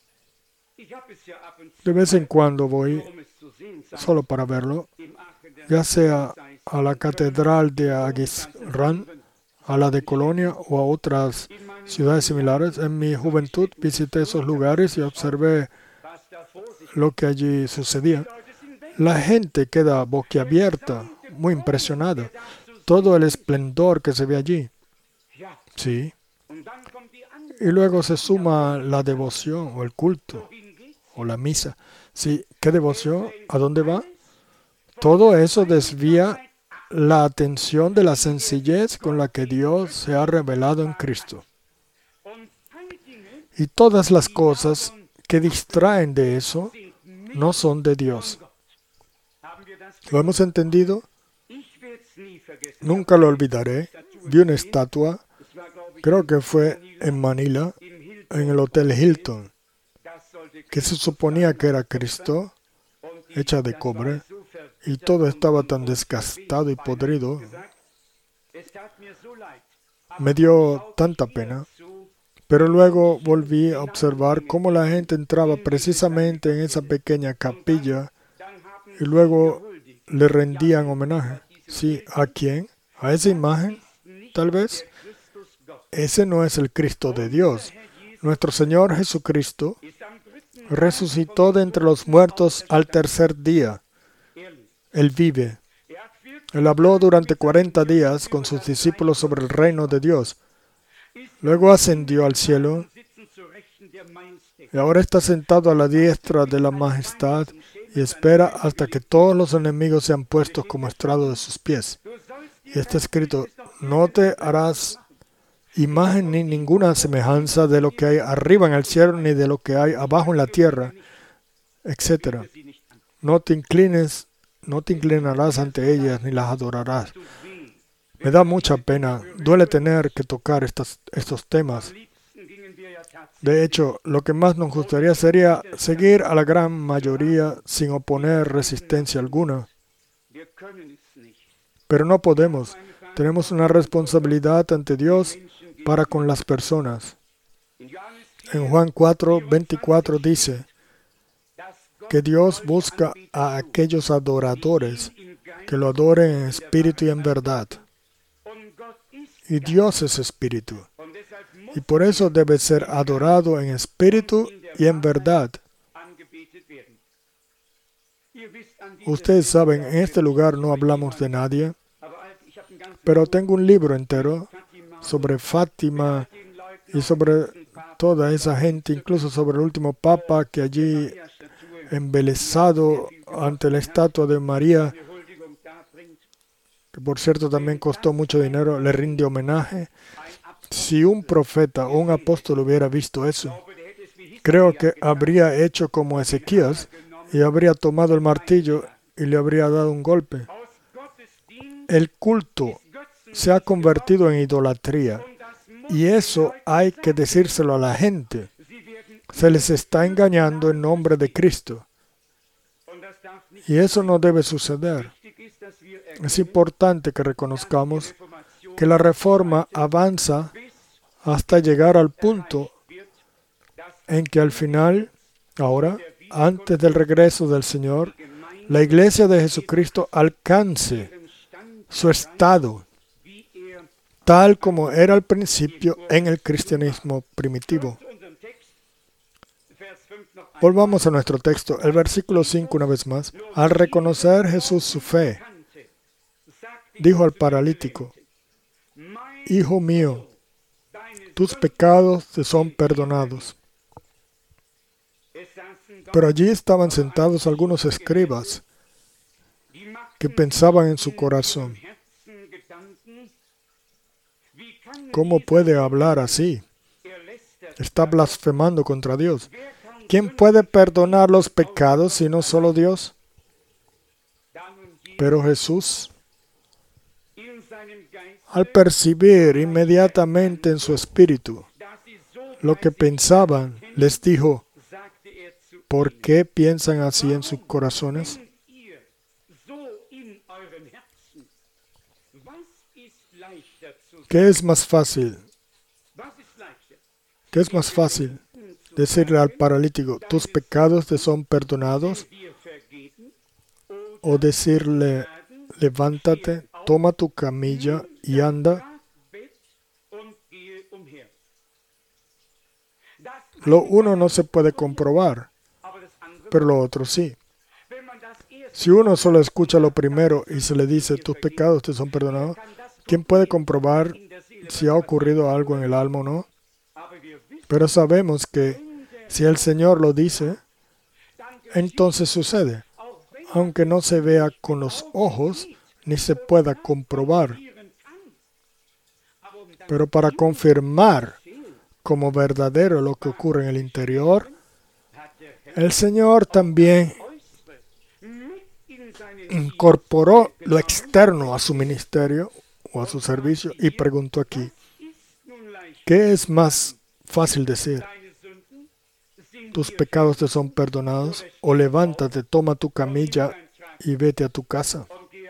De vez en cuando voy, solo para verlo, ya sea a la catedral de Aquisgrán, a la de Colonia o a otras ciudades similares. En mi juventud visité esos lugares y observé lo que allí sucedía. La gente queda boquiabierta, muy impresionada. Todo el esplendor que se ve allí. Sí. Y luego se suma la devoción o el culto o la misa. Sí, ¿qué devoción? ¿A dónde va? Todo eso desvía la atención de la sencillez con la que Dios se ha revelado en Cristo. Y todas las cosas que distraen de eso no son de Dios. ¿Lo hemos entendido? Nunca lo olvidaré. Vi una estatua, creo que fue en Manila, en el Hotel Hilton, que se suponía que era Cristo, hecha de cobre, y todo estaba tan desgastado y podrido. Me dio tanta pena. Pero luego volví a observar cómo la gente entraba precisamente en esa pequeña capilla y luego le rendían homenaje. Sí, ¿a quién? ¿A esa imagen? Tal vez. Ese no es el Cristo de Dios. Nuestro Señor Jesucristo resucitó de entre los muertos al tercer día. Él vive. Él habló durante 40 días con sus discípulos sobre el reino de Dios. Luego ascendió al cielo Y ahora está sentado a la diestra de la majestad y espera hasta que todos los enemigos sean puestos como estrado de sus pies. Y está escrito, no te harás imagen ni ninguna semejanza de lo que hay arriba en el cielo, ni de lo que hay abajo en la tierra, etc. No te inclinarás ante ellas, ni las adorarás. Me da mucha pena, duele tener que tocar estos temas. De hecho, lo que más nos gustaría sería seguir a la gran mayoría sin oponer resistencia alguna. Pero no podemos. Tenemos una responsabilidad ante Dios para con las personas. En Juan 4:24 dice que Dios busca a aquellos adoradores que lo adoren en espíritu y en verdad. Y Dios es espíritu. Y por eso debe ser adorado en espíritu y en verdad. Ustedes saben, en este lugar no hablamos de nadie, pero tengo un libro entero sobre Fátima y sobre toda esa gente, incluso sobre el último papa que allí, embelesado ante la estatua de María, que por cierto también costó mucho dinero, le rinde homenaje. Si un profeta o un apóstol hubiera visto eso, creo que habría hecho como Ezequías y habría tomado el martillo y le habría dado un golpe. El culto se ha convertido en idolatría y eso hay que decírselo a la gente. Se les está engañando en nombre de Cristo. Y eso no debe suceder. Es importante que reconozcamos que la reforma avanza hasta llegar al punto en que al final, ahora, antes del regreso del Señor, la Iglesia de Jesucristo alcance su estado, tal como era al principio en el cristianismo primitivo. Volvamos a nuestro texto, el versículo 5 una vez más. Al reconocer Jesús su fe, dijo al paralítico, Hijo mío, tus pecados te son perdonados. Pero allí estaban sentados algunos escribas que pensaban en su corazón, ¿cómo puede hablar así? Está blasfemando contra Dios. ¿Quién puede perdonar los pecados si no solo Dios? Pero Jesús, al percibir inmediatamente en su espíritu lo que pensaban, les dijo, ¿por qué piensan así en sus corazones? ¿Qué es más fácil? ¿Qué es más fácil? Decirle al paralítico, tus pecados te son perdonados, o decirle, levántate, toma tu camilla y anda. Lo uno no se puede comprobar, pero lo otro sí. Si uno solo escucha lo primero y se le dice, tus pecados te son perdonados, ¿quién puede comprobar si ha ocurrido algo en el alma o no? Pero sabemos que si el Señor lo dice, entonces sucede, aunque no se vea con los ojos ni se pueda comprobar. Pero para confirmar como verdadero lo que ocurre en el interior, el Señor también incorporó lo externo a su ministerio o a su servicio y preguntó aquí, ¿qué es más fácil decir? ¿Tus pecados te son perdonados? O levántate, toma tu camilla y vete a tu casa.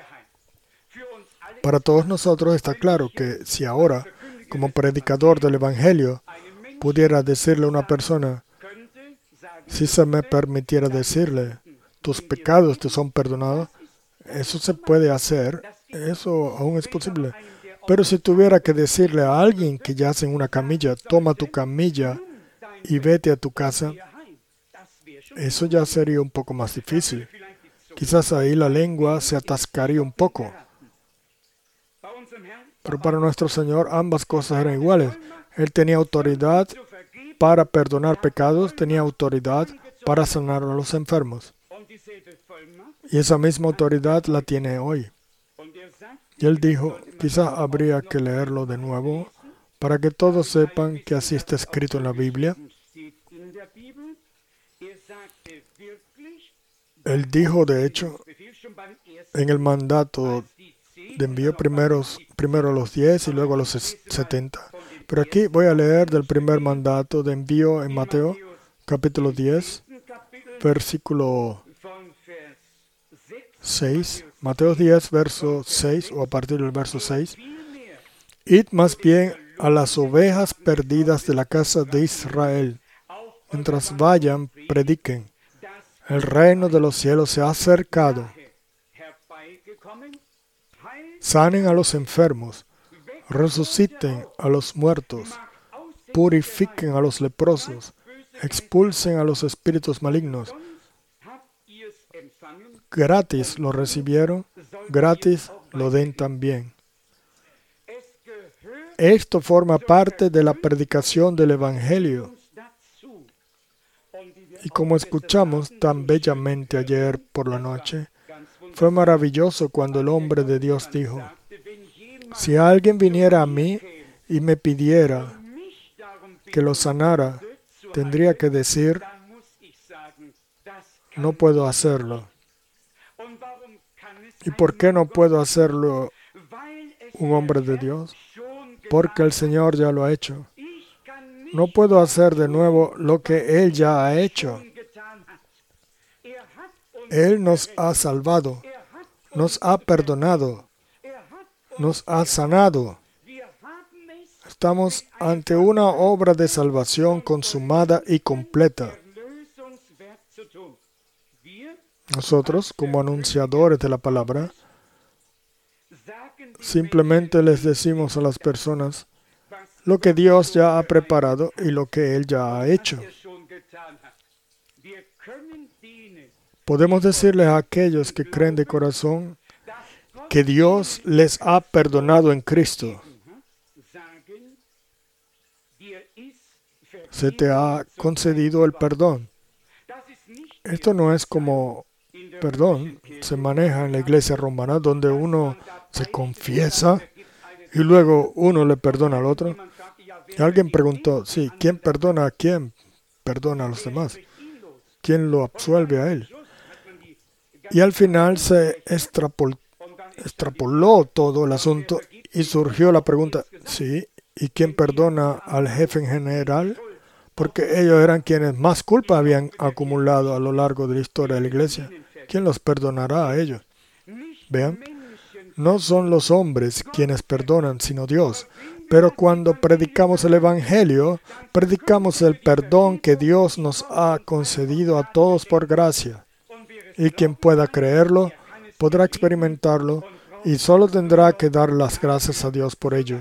Para todos nosotros está claro que si ahora, como predicador del Evangelio, pudiera decirle a una persona, si se me permitiera decirle, tus pecados te son perdonados, eso se puede hacer, eso aún es posible. Pero si tuviera que decirle a alguien que yace en una camilla, toma tu camilla y vete a tu casa, eso ya sería un poco más difícil. Quizás ahí la lengua se atascaría un poco. Pero para nuestro Señor ambas cosas eran iguales. Él tenía autoridad para perdonar pecados, tenía autoridad para sanar a los enfermos. Y esa misma autoridad la tiene hoy. Y él dijo, quizás habría que leerlo de nuevo para que todos sepan que así está escrito en la Biblia. Él dijo, de hecho, en el mandato de envío primero a los 10 y luego a los 70. Pero aquí voy a leer del primer mandato de envío en Mateo, capítulo 10, versículo 6. Mateo 10, verso 6, o a partir del verso 6. Id más bien a las ovejas perdidas de la casa de Israel. Mientras vayan, prediquen. El reino de los cielos se ha acercado. Sanen a los enfermos, resuciten a los muertos, purifiquen a los leprosos, expulsen a los espíritus malignos. Gratis lo recibieron, gratis lo den también. Esto forma parte de la predicación del Evangelio. Y como escuchamos tan bellamente ayer por la noche, fue maravilloso cuando el hombre de Dios dijo, si alguien viniera a mí y me pidiera que lo sanara, tendría que decir, no puedo hacerlo. ¿Y por qué no puedo hacerlo un hombre de Dios? Porque el Señor ya lo ha hecho. No puedo hacer de nuevo lo que Él ya ha hecho. Él nos ha salvado, nos ha perdonado, nos ha sanado. Estamos ante una obra de salvación consumada y completa. Nosotros, como anunciadores de la palabra, simplemente les decimos a las personas lo que Dios ya ha preparado y lo que Él ya ha hecho. Podemos decirles a aquellos que creen de corazón que Dios les ha perdonado en Cristo. Se te ha concedido el perdón. Esto no es como perdón se maneja en la iglesia romana, donde uno se confiesa y luego uno le perdona al otro. Y alguien preguntó, sí, ¿quién perdona a quién? Perdona a los demás. ¿Quién lo absuelve a él? Y al final se extrapoló todo el asunto y surgió la pregunta, sí, ¿y quién perdona al jefe en general? Porque ellos eran quienes más culpa habían acumulado a lo largo de la historia de la iglesia. ¿Quién los perdonará a ellos? Vean, no son los hombres quienes perdonan, sino Dios. Pero cuando predicamos el Evangelio, predicamos el perdón que Dios nos ha concedido a todos por gracia. Y quien pueda creerlo, podrá experimentarlo y solo tendrá que dar las gracias a Dios por ello.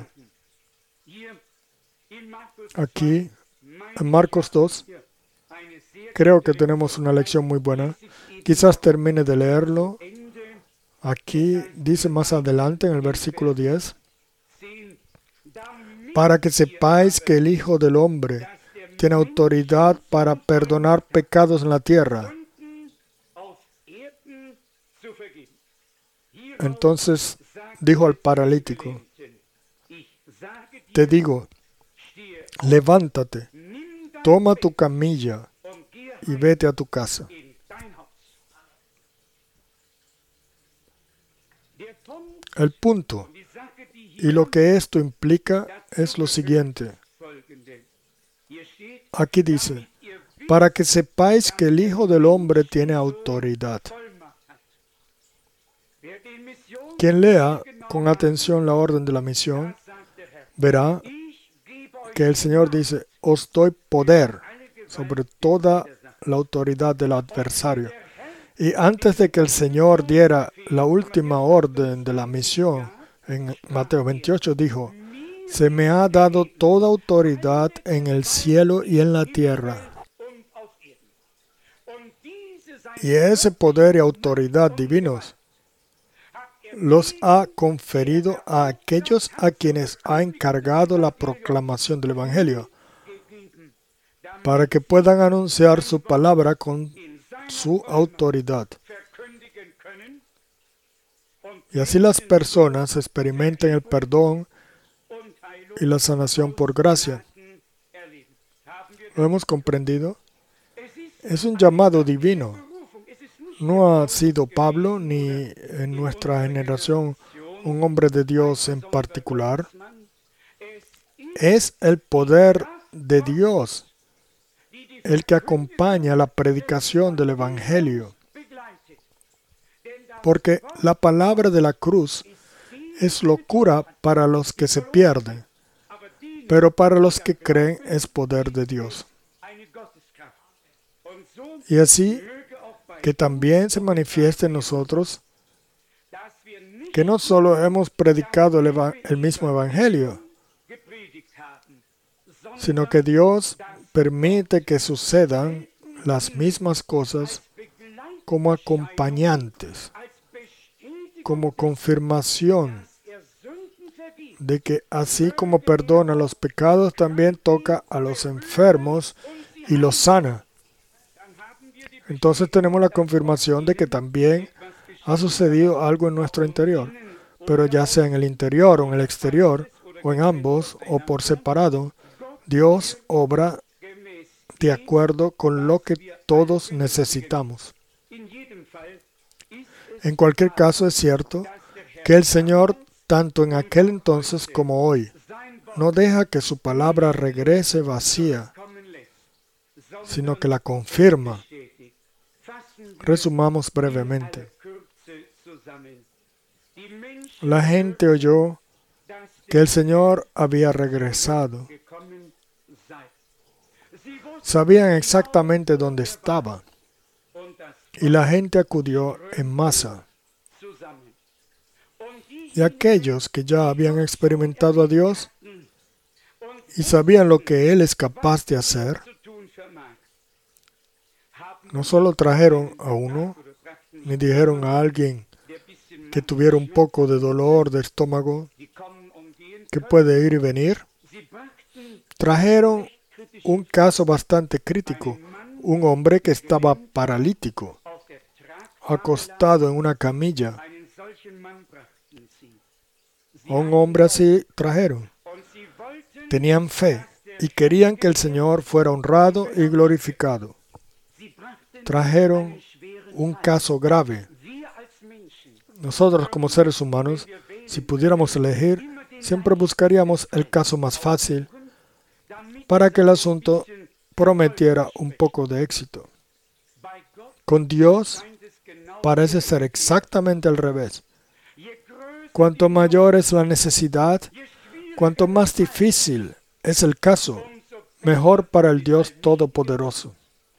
Aquí, en Marcos 2, creo que tenemos una lección muy buena. Quizás termine de leerlo. Aquí dice más adelante en el versículo 10, para que sepáis que el Hijo del Hombre tiene autoridad para perdonar pecados en la tierra. Entonces dijo al paralítico, te digo, levántate, toma tu camilla y vete a tu casa. El punto y lo que esto implica es lo siguiente. Aquí dice, para que sepáis que el Hijo del Hombre tiene autoridad. Quien lea con atención la orden de la misión, verá que el Señor dice, os doy poder sobre toda la autoridad del adversario. Y antes de que el Señor diera la última orden de la misión, en Mateo 28 dijo, se me ha dado toda autoridad en el cielo y en la tierra. Y ese poder y autoridad divinos los ha conferido a aquellos a quienes ha encargado la proclamación del Evangelio. para que puedan anunciar su palabra con su autoridad. Y así las personas experimenten el perdón y la sanación por gracia. ¿Lo hemos comprendido? Es un llamado divino. No ha sido Pablo ni en nuestra generación un hombre de Dios en particular. Es el poder de Dios el que acompaña la predicación del Evangelio. Porque la palabra de la cruz es locura para los que se pierden, pero para los que creen es poder de Dios. Y así que también se manifieste en nosotros que no solo hemos predicado el mismo Evangelio, sino que Dios permite que sucedan las mismas cosas como acompañantes, como confirmación de que así como perdona los pecados, también toca a los enfermos y los sana. Entonces tenemos la confirmación de que también ha sucedido algo en nuestro interior, pero ya sea en el interior o en el exterior, o en ambos, o por separado, Dios obra de acuerdo con lo que todos necesitamos. En cualquier caso es cierto que el Señor, tanto en aquel entonces como hoy, no deja que su palabra regrese vacía, sino que la confirma. Resumamos brevemente. La gente oyó que el Señor había regresado. Sabían exactamente dónde estaba. Y la gente acudió en masa. Y aquellos que ya habían experimentado a Dios y sabían lo que Él es capaz de hacer, no solo trajeron a uno, ni dijeron a alguien que tuviera un poco de dolor de estómago, que puede ir y venir. Trajeron un caso bastante crítico, un hombre que estaba paralítico, acostado en una camilla. A un hombre así trajeron. Tenían fe y querían que el Señor fuera honrado y glorificado. Trajeron un caso grave. Nosotros como seres humanos, si pudiéramos elegir, siempre buscaríamos el caso más fácil para que el asunto prometiera un poco de éxito. Con Dios parece ser exactamente al revés. Cuanto mayor es la necesidad, cuanto más difícil es el caso, mejor para el Dios Todopoderoso.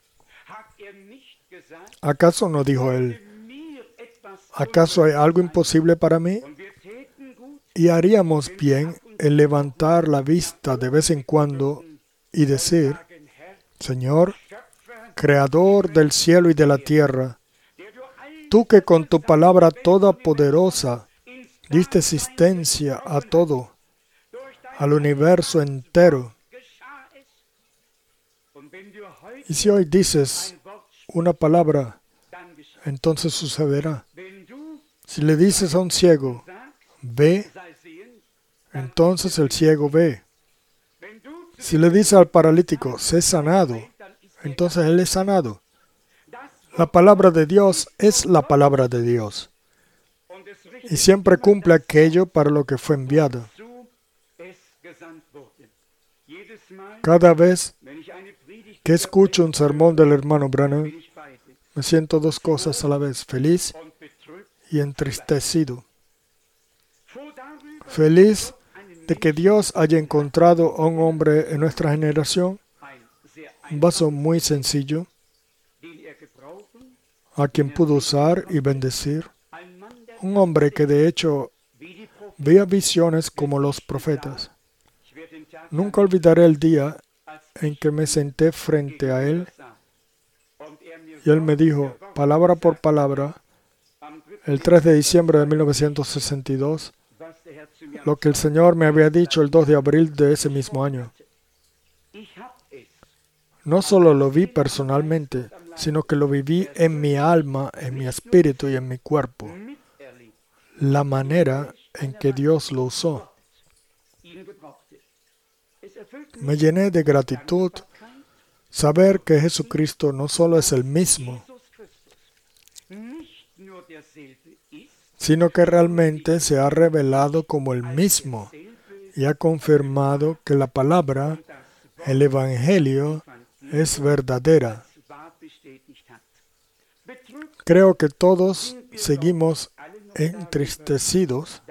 ¿Acaso no dijo Él? ¿Acaso hay algo imposible para mí? Y haríamos bien en levantar la vista de vez en cuando y decir: Señor, Creador del cielo y de la tierra, tú que con tu palabra todopoderosa diste existencia a todo, al universo entero. Y si hoy dices una palabra, entonces sucederá. Si le dices a un ciego, ve, entonces el ciego ve. Si le dices al paralítico, sé sanado, entonces él es sanado. La palabra de Dios es la palabra de Dios. Y siempre cumple aquello para lo que fue enviada. Cada vez que escucho un sermón del hermano Branham, me siento dos cosas a la vez: feliz y entristecido. Feliz de que Dios haya encontrado a un hombre en nuestra generación, un vaso muy sencillo, a quien pudo usar y bendecir. Un hombre que de hecho veía visiones como los profetas. Nunca olvidaré el día en que me senté frente a él y él me dijo, palabra por palabra, el 3 de diciembre de 1962, lo que el Señor me había dicho el 2 de abril de ese mismo año. no solo lo vi personalmente, sino que lo viví en mi alma, en mi espíritu y en mi cuerpo. La manera en que Dios lo usó. Me llené de gratitud saber que Jesucristo no solo es el mismo, sino que realmente se ha revelado como el mismo y ha confirmado que la palabra, el Evangelio, es verdadera. Creo que todos seguimos entristecidos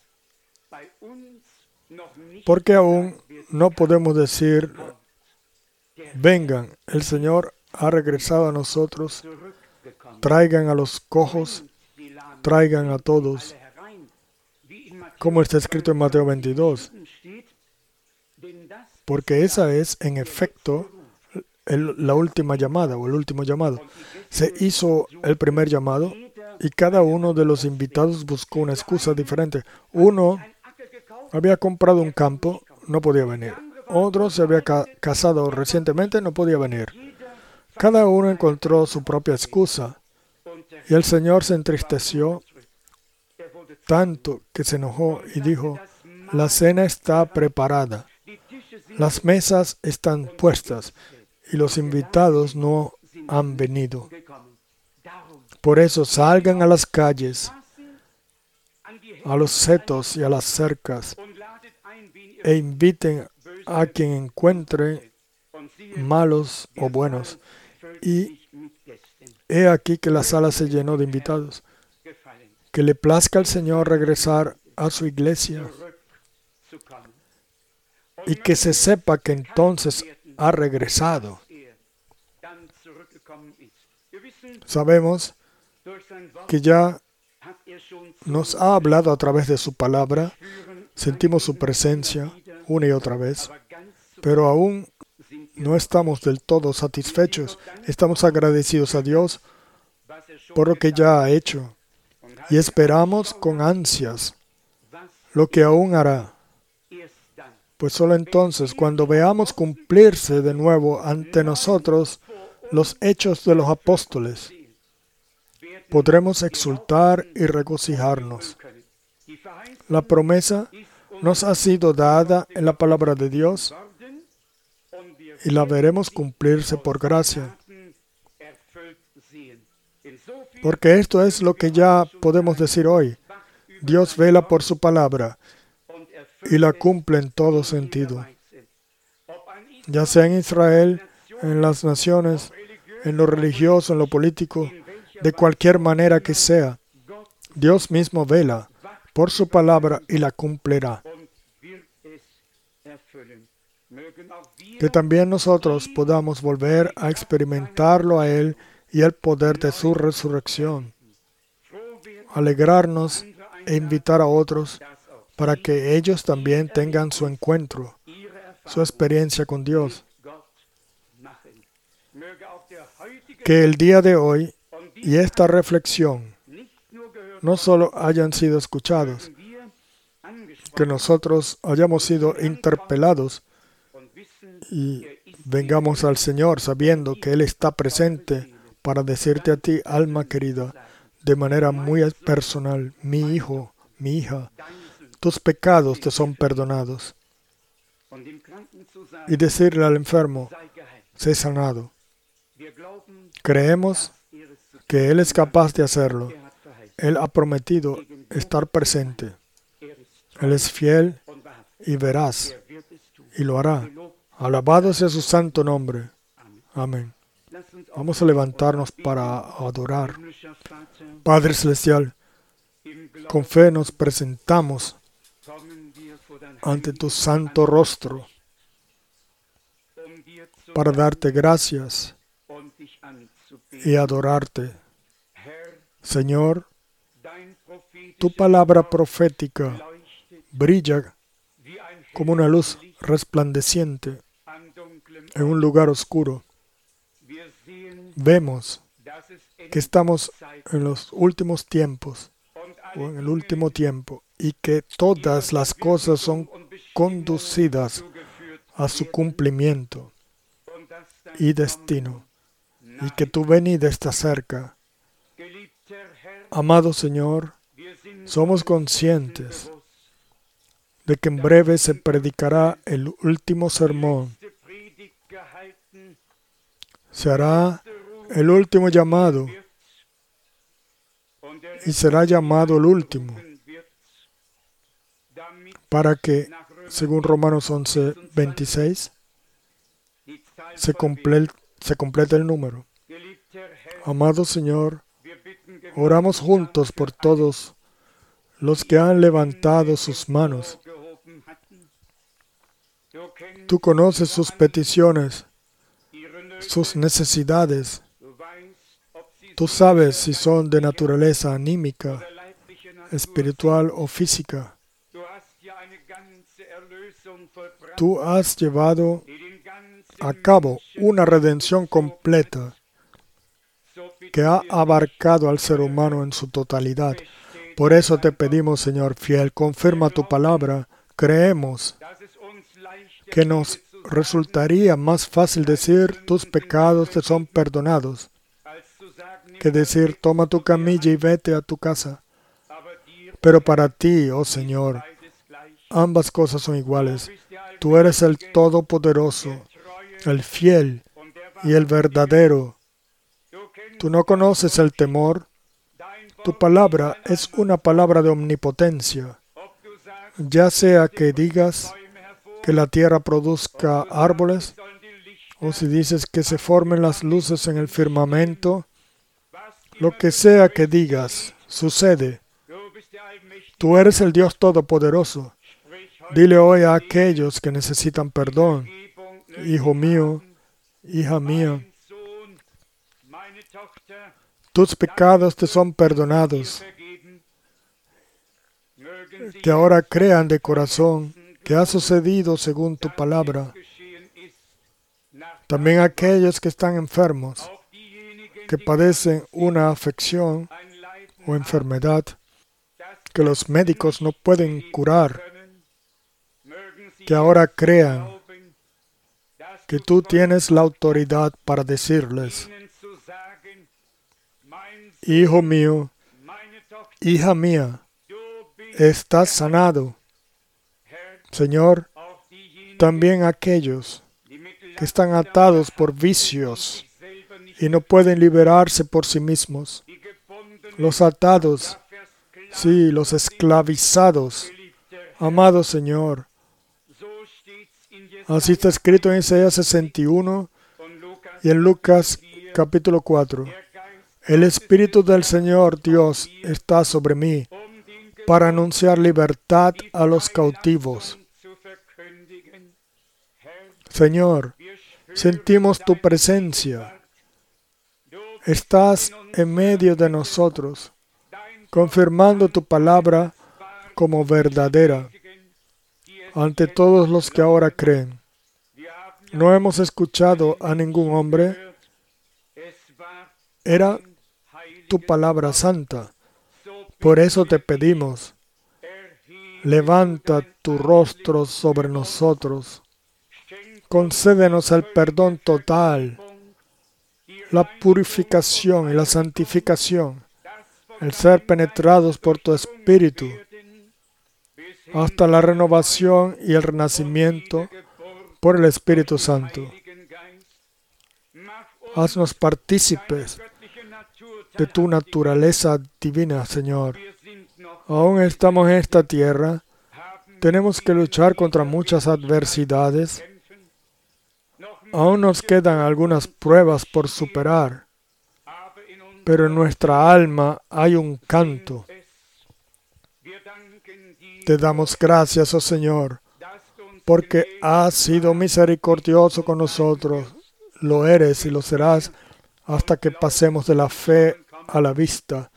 porque aún no podemos decir, vengan, el Señor ha regresado a nosotros, traigan a los cojos, traigan a todos, como está escrito en Mateo 22, porque esa es, en efecto, la última llamada o el último llamado. Se hizo el primer llamado y cada uno de los invitados buscó una excusa diferente. Uno había comprado un campo, no podía venir. Otro se había casado recientemente, no podía venir. Cada uno encontró su propia excusa y el Señor se entristeció tanto que se enojó y dijo, la cena está preparada, las mesas están puestas y los invitados no han venido. Por eso salgan a las calles, a los setos y a las cercas e inviten a quien encuentre malos o buenos. Y he aquí que la sala se llenó de invitados. Que le plazca al Señor regresar a su iglesia y que se sepa que entonces ha regresado. Sabemos que ya nos ha hablado a través de su palabra, sentimos su presencia una y otra vez, pero aún no estamos del todo satisfechos. Estamos agradecidos a Dios por lo que ya ha hecho y esperamos con ansias lo que aún hará. Pues solo entonces, cuando veamos cumplirse de nuevo ante nosotros los hechos de los apóstoles, podremos exultar y regocijarnos. La promesa nos ha sido dada en la palabra de Dios y la veremos cumplirse por gracia. Porque esto es lo que ya podemos decir hoy. Dios vela por su palabra y la cumple en todo sentido. Ya sea en Israel, en las naciones, en lo religioso, en lo político, de cualquier manera que sea, Dios mismo vela por su palabra y la cumplirá. Que también nosotros podamos volver a experimentarlo a Él y el poder de su resurrección. Alegrarnos e invitar a otros para que ellos también tengan su encuentro, su experiencia con Dios. Que el día de hoy y esta reflexión no solo hayan sido escuchados, que nosotros hayamos sido interpelados y vengamos al Señor sabiendo que Él está presente para decirte a ti, alma querida, de manera muy personal, mi hijo, mi hija, tus pecados te son perdonados. Y decirle al enfermo, sé sanado. Creemos que Él es capaz de hacerlo. Él ha prometido estar presente. Él es fiel y veraz, y lo hará. Alabado sea su santo nombre. Amén. Vamos a levantarnos para adorar. Padre Celestial, con fe nos presentamos ante tu santo rostro para darte gracias y adorarte. Señor, tu palabra profética brilla como una luz resplandeciente en un lugar oscuro. Vemos que estamos en los últimos tiempos o en el último tiempo y que todas las cosas son conducidas a su cumplimiento y destino, y que tu venida está cerca. Amado Señor, somos conscientes de que en breve se predicará el último sermón. Se hará el último llamado y será llamado el último para que, según Romanos 11:26, se complete el número. Amado Señor, oramos juntos por todos los que han levantado sus manos. Tú conoces sus peticiones, sus necesidades. Tú sabes si son de naturaleza anímica, espiritual o física. Tú has llevado a cabo una redención completa que ha abarcado al ser humano en su totalidad. Por eso te pedimos, Señor fiel, confirma tu palabra. Creemos que nos resultaría más fácil decir tus pecados te son perdonados que decir toma tu camilla y vete a tu casa. Pero para ti, oh Señor, ambas cosas son iguales. Tú eres el Todopoderoso, el fiel y el verdadero. Tú no conoces el temor. Tu palabra es una palabra de omnipotencia. Ya sea que digas que la tierra produzca árboles, o si dices que se formen las luces en el firmamento, lo que sea que digas, sucede. Tú eres el Dios Todopoderoso. Dile hoy a aquellos que necesitan perdón, hijo mío, hija mía, tus pecados te son perdonados. Que ahora crean de corazón que ha sucedido según tu palabra. También aquellos que están enfermos, que padecen una afección o enfermedad que los médicos no pueden curar, que ahora crean que tú tienes la autoridad para decirles, hijo mío, hija mía, estás sanado. Señor, también aquellos que están atados por vicios y no pueden liberarse por sí mismos, los atados, sí, los esclavizados, amado Señor. Así está escrito en Isaías 61 y en Lucas capítulo 4. El Espíritu del Señor Dios está sobre mí para anunciar libertad a los cautivos. Señor, sentimos tu presencia. Estás en medio de nosotros, confirmando tu palabra como verdadera ante todos los que ahora creen. No hemos escuchado a ningún hombre. Era tu palabra santa. Por eso te pedimos, levanta tu rostro sobre nosotros. Concédenos el perdón total, la purificación y la santificación, el ser penetrados por tu Espíritu, hasta la renovación y el renacimiento por el Espíritu Santo. Haznos partícipes de tu naturaleza divina, Señor. Aún estamos en esta tierra, tenemos que luchar contra muchas adversidades. Aún nos quedan algunas pruebas por superar, pero en nuestra alma hay un canto. Te damos gracias, oh Señor, porque has sido misericordioso con nosotros. Lo eres y lo serás hasta que pasemos de la fe a la vista.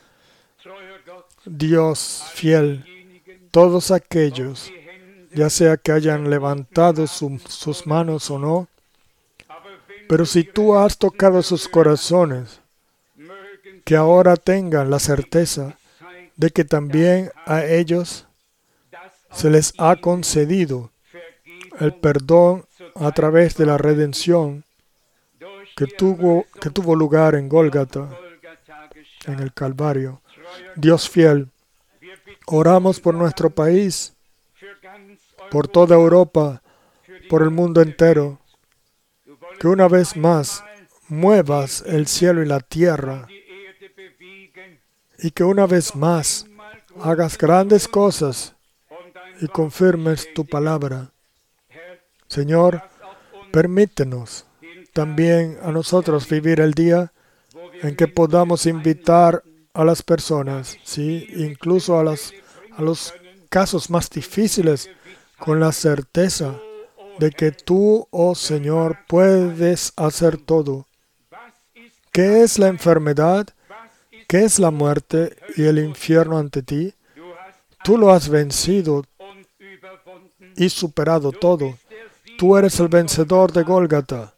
Dios fiel, todos aquellos, ya sea que hayan levantado sus manos o no, pero si tú has tocado sus corazones, que ahora tengan la certeza de que también a ellos se les ha concedido el perdón a través de la redención que tuvo lugar en Gólgata, en el Calvario. Dios fiel, oramos por nuestro país, por toda Europa, por el mundo entero, que una vez más muevas el cielo y la tierra y que una vez más hagas grandes cosas y confirmes tu palabra. Señor, permítenos también a nosotros vivir el día en que podamos invitar a las personas, ¿sí? Incluso a los casos más difíciles, con la certeza de que tú, oh Señor, puedes hacer todo. ¿Qué es la enfermedad? ¿Qué es la muerte y el infierno ante ti? Tú lo has vencido y superado todo. Tú eres el vencedor de Gólgata.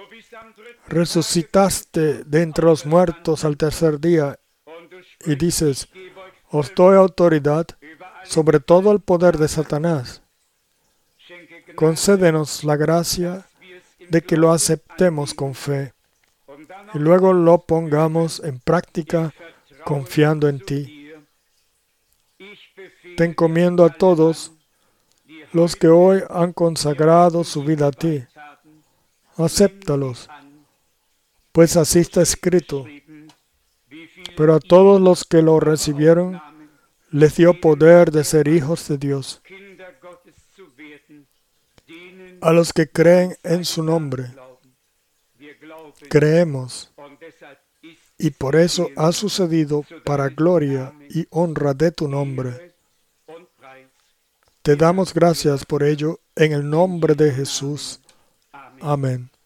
Resucitaste de entre los muertos al tercer día y dices, os doy autoridad sobre todo el poder de Satanás. Concédenos la gracia de que lo aceptemos con fe y luego lo pongamos en práctica confiando en ti. Te encomiendo a todos los que hoy han consagrado su vida a ti. Acéptalos, pues así está escrito. Pero a todos los que lo recibieron, les dio poder de ser hijos de Dios, a los que creen en su nombre. Creemos, y por eso ha sucedido para gloria y honra de tu nombre. Te damos gracias por ello en el nombre de Jesús. Amén.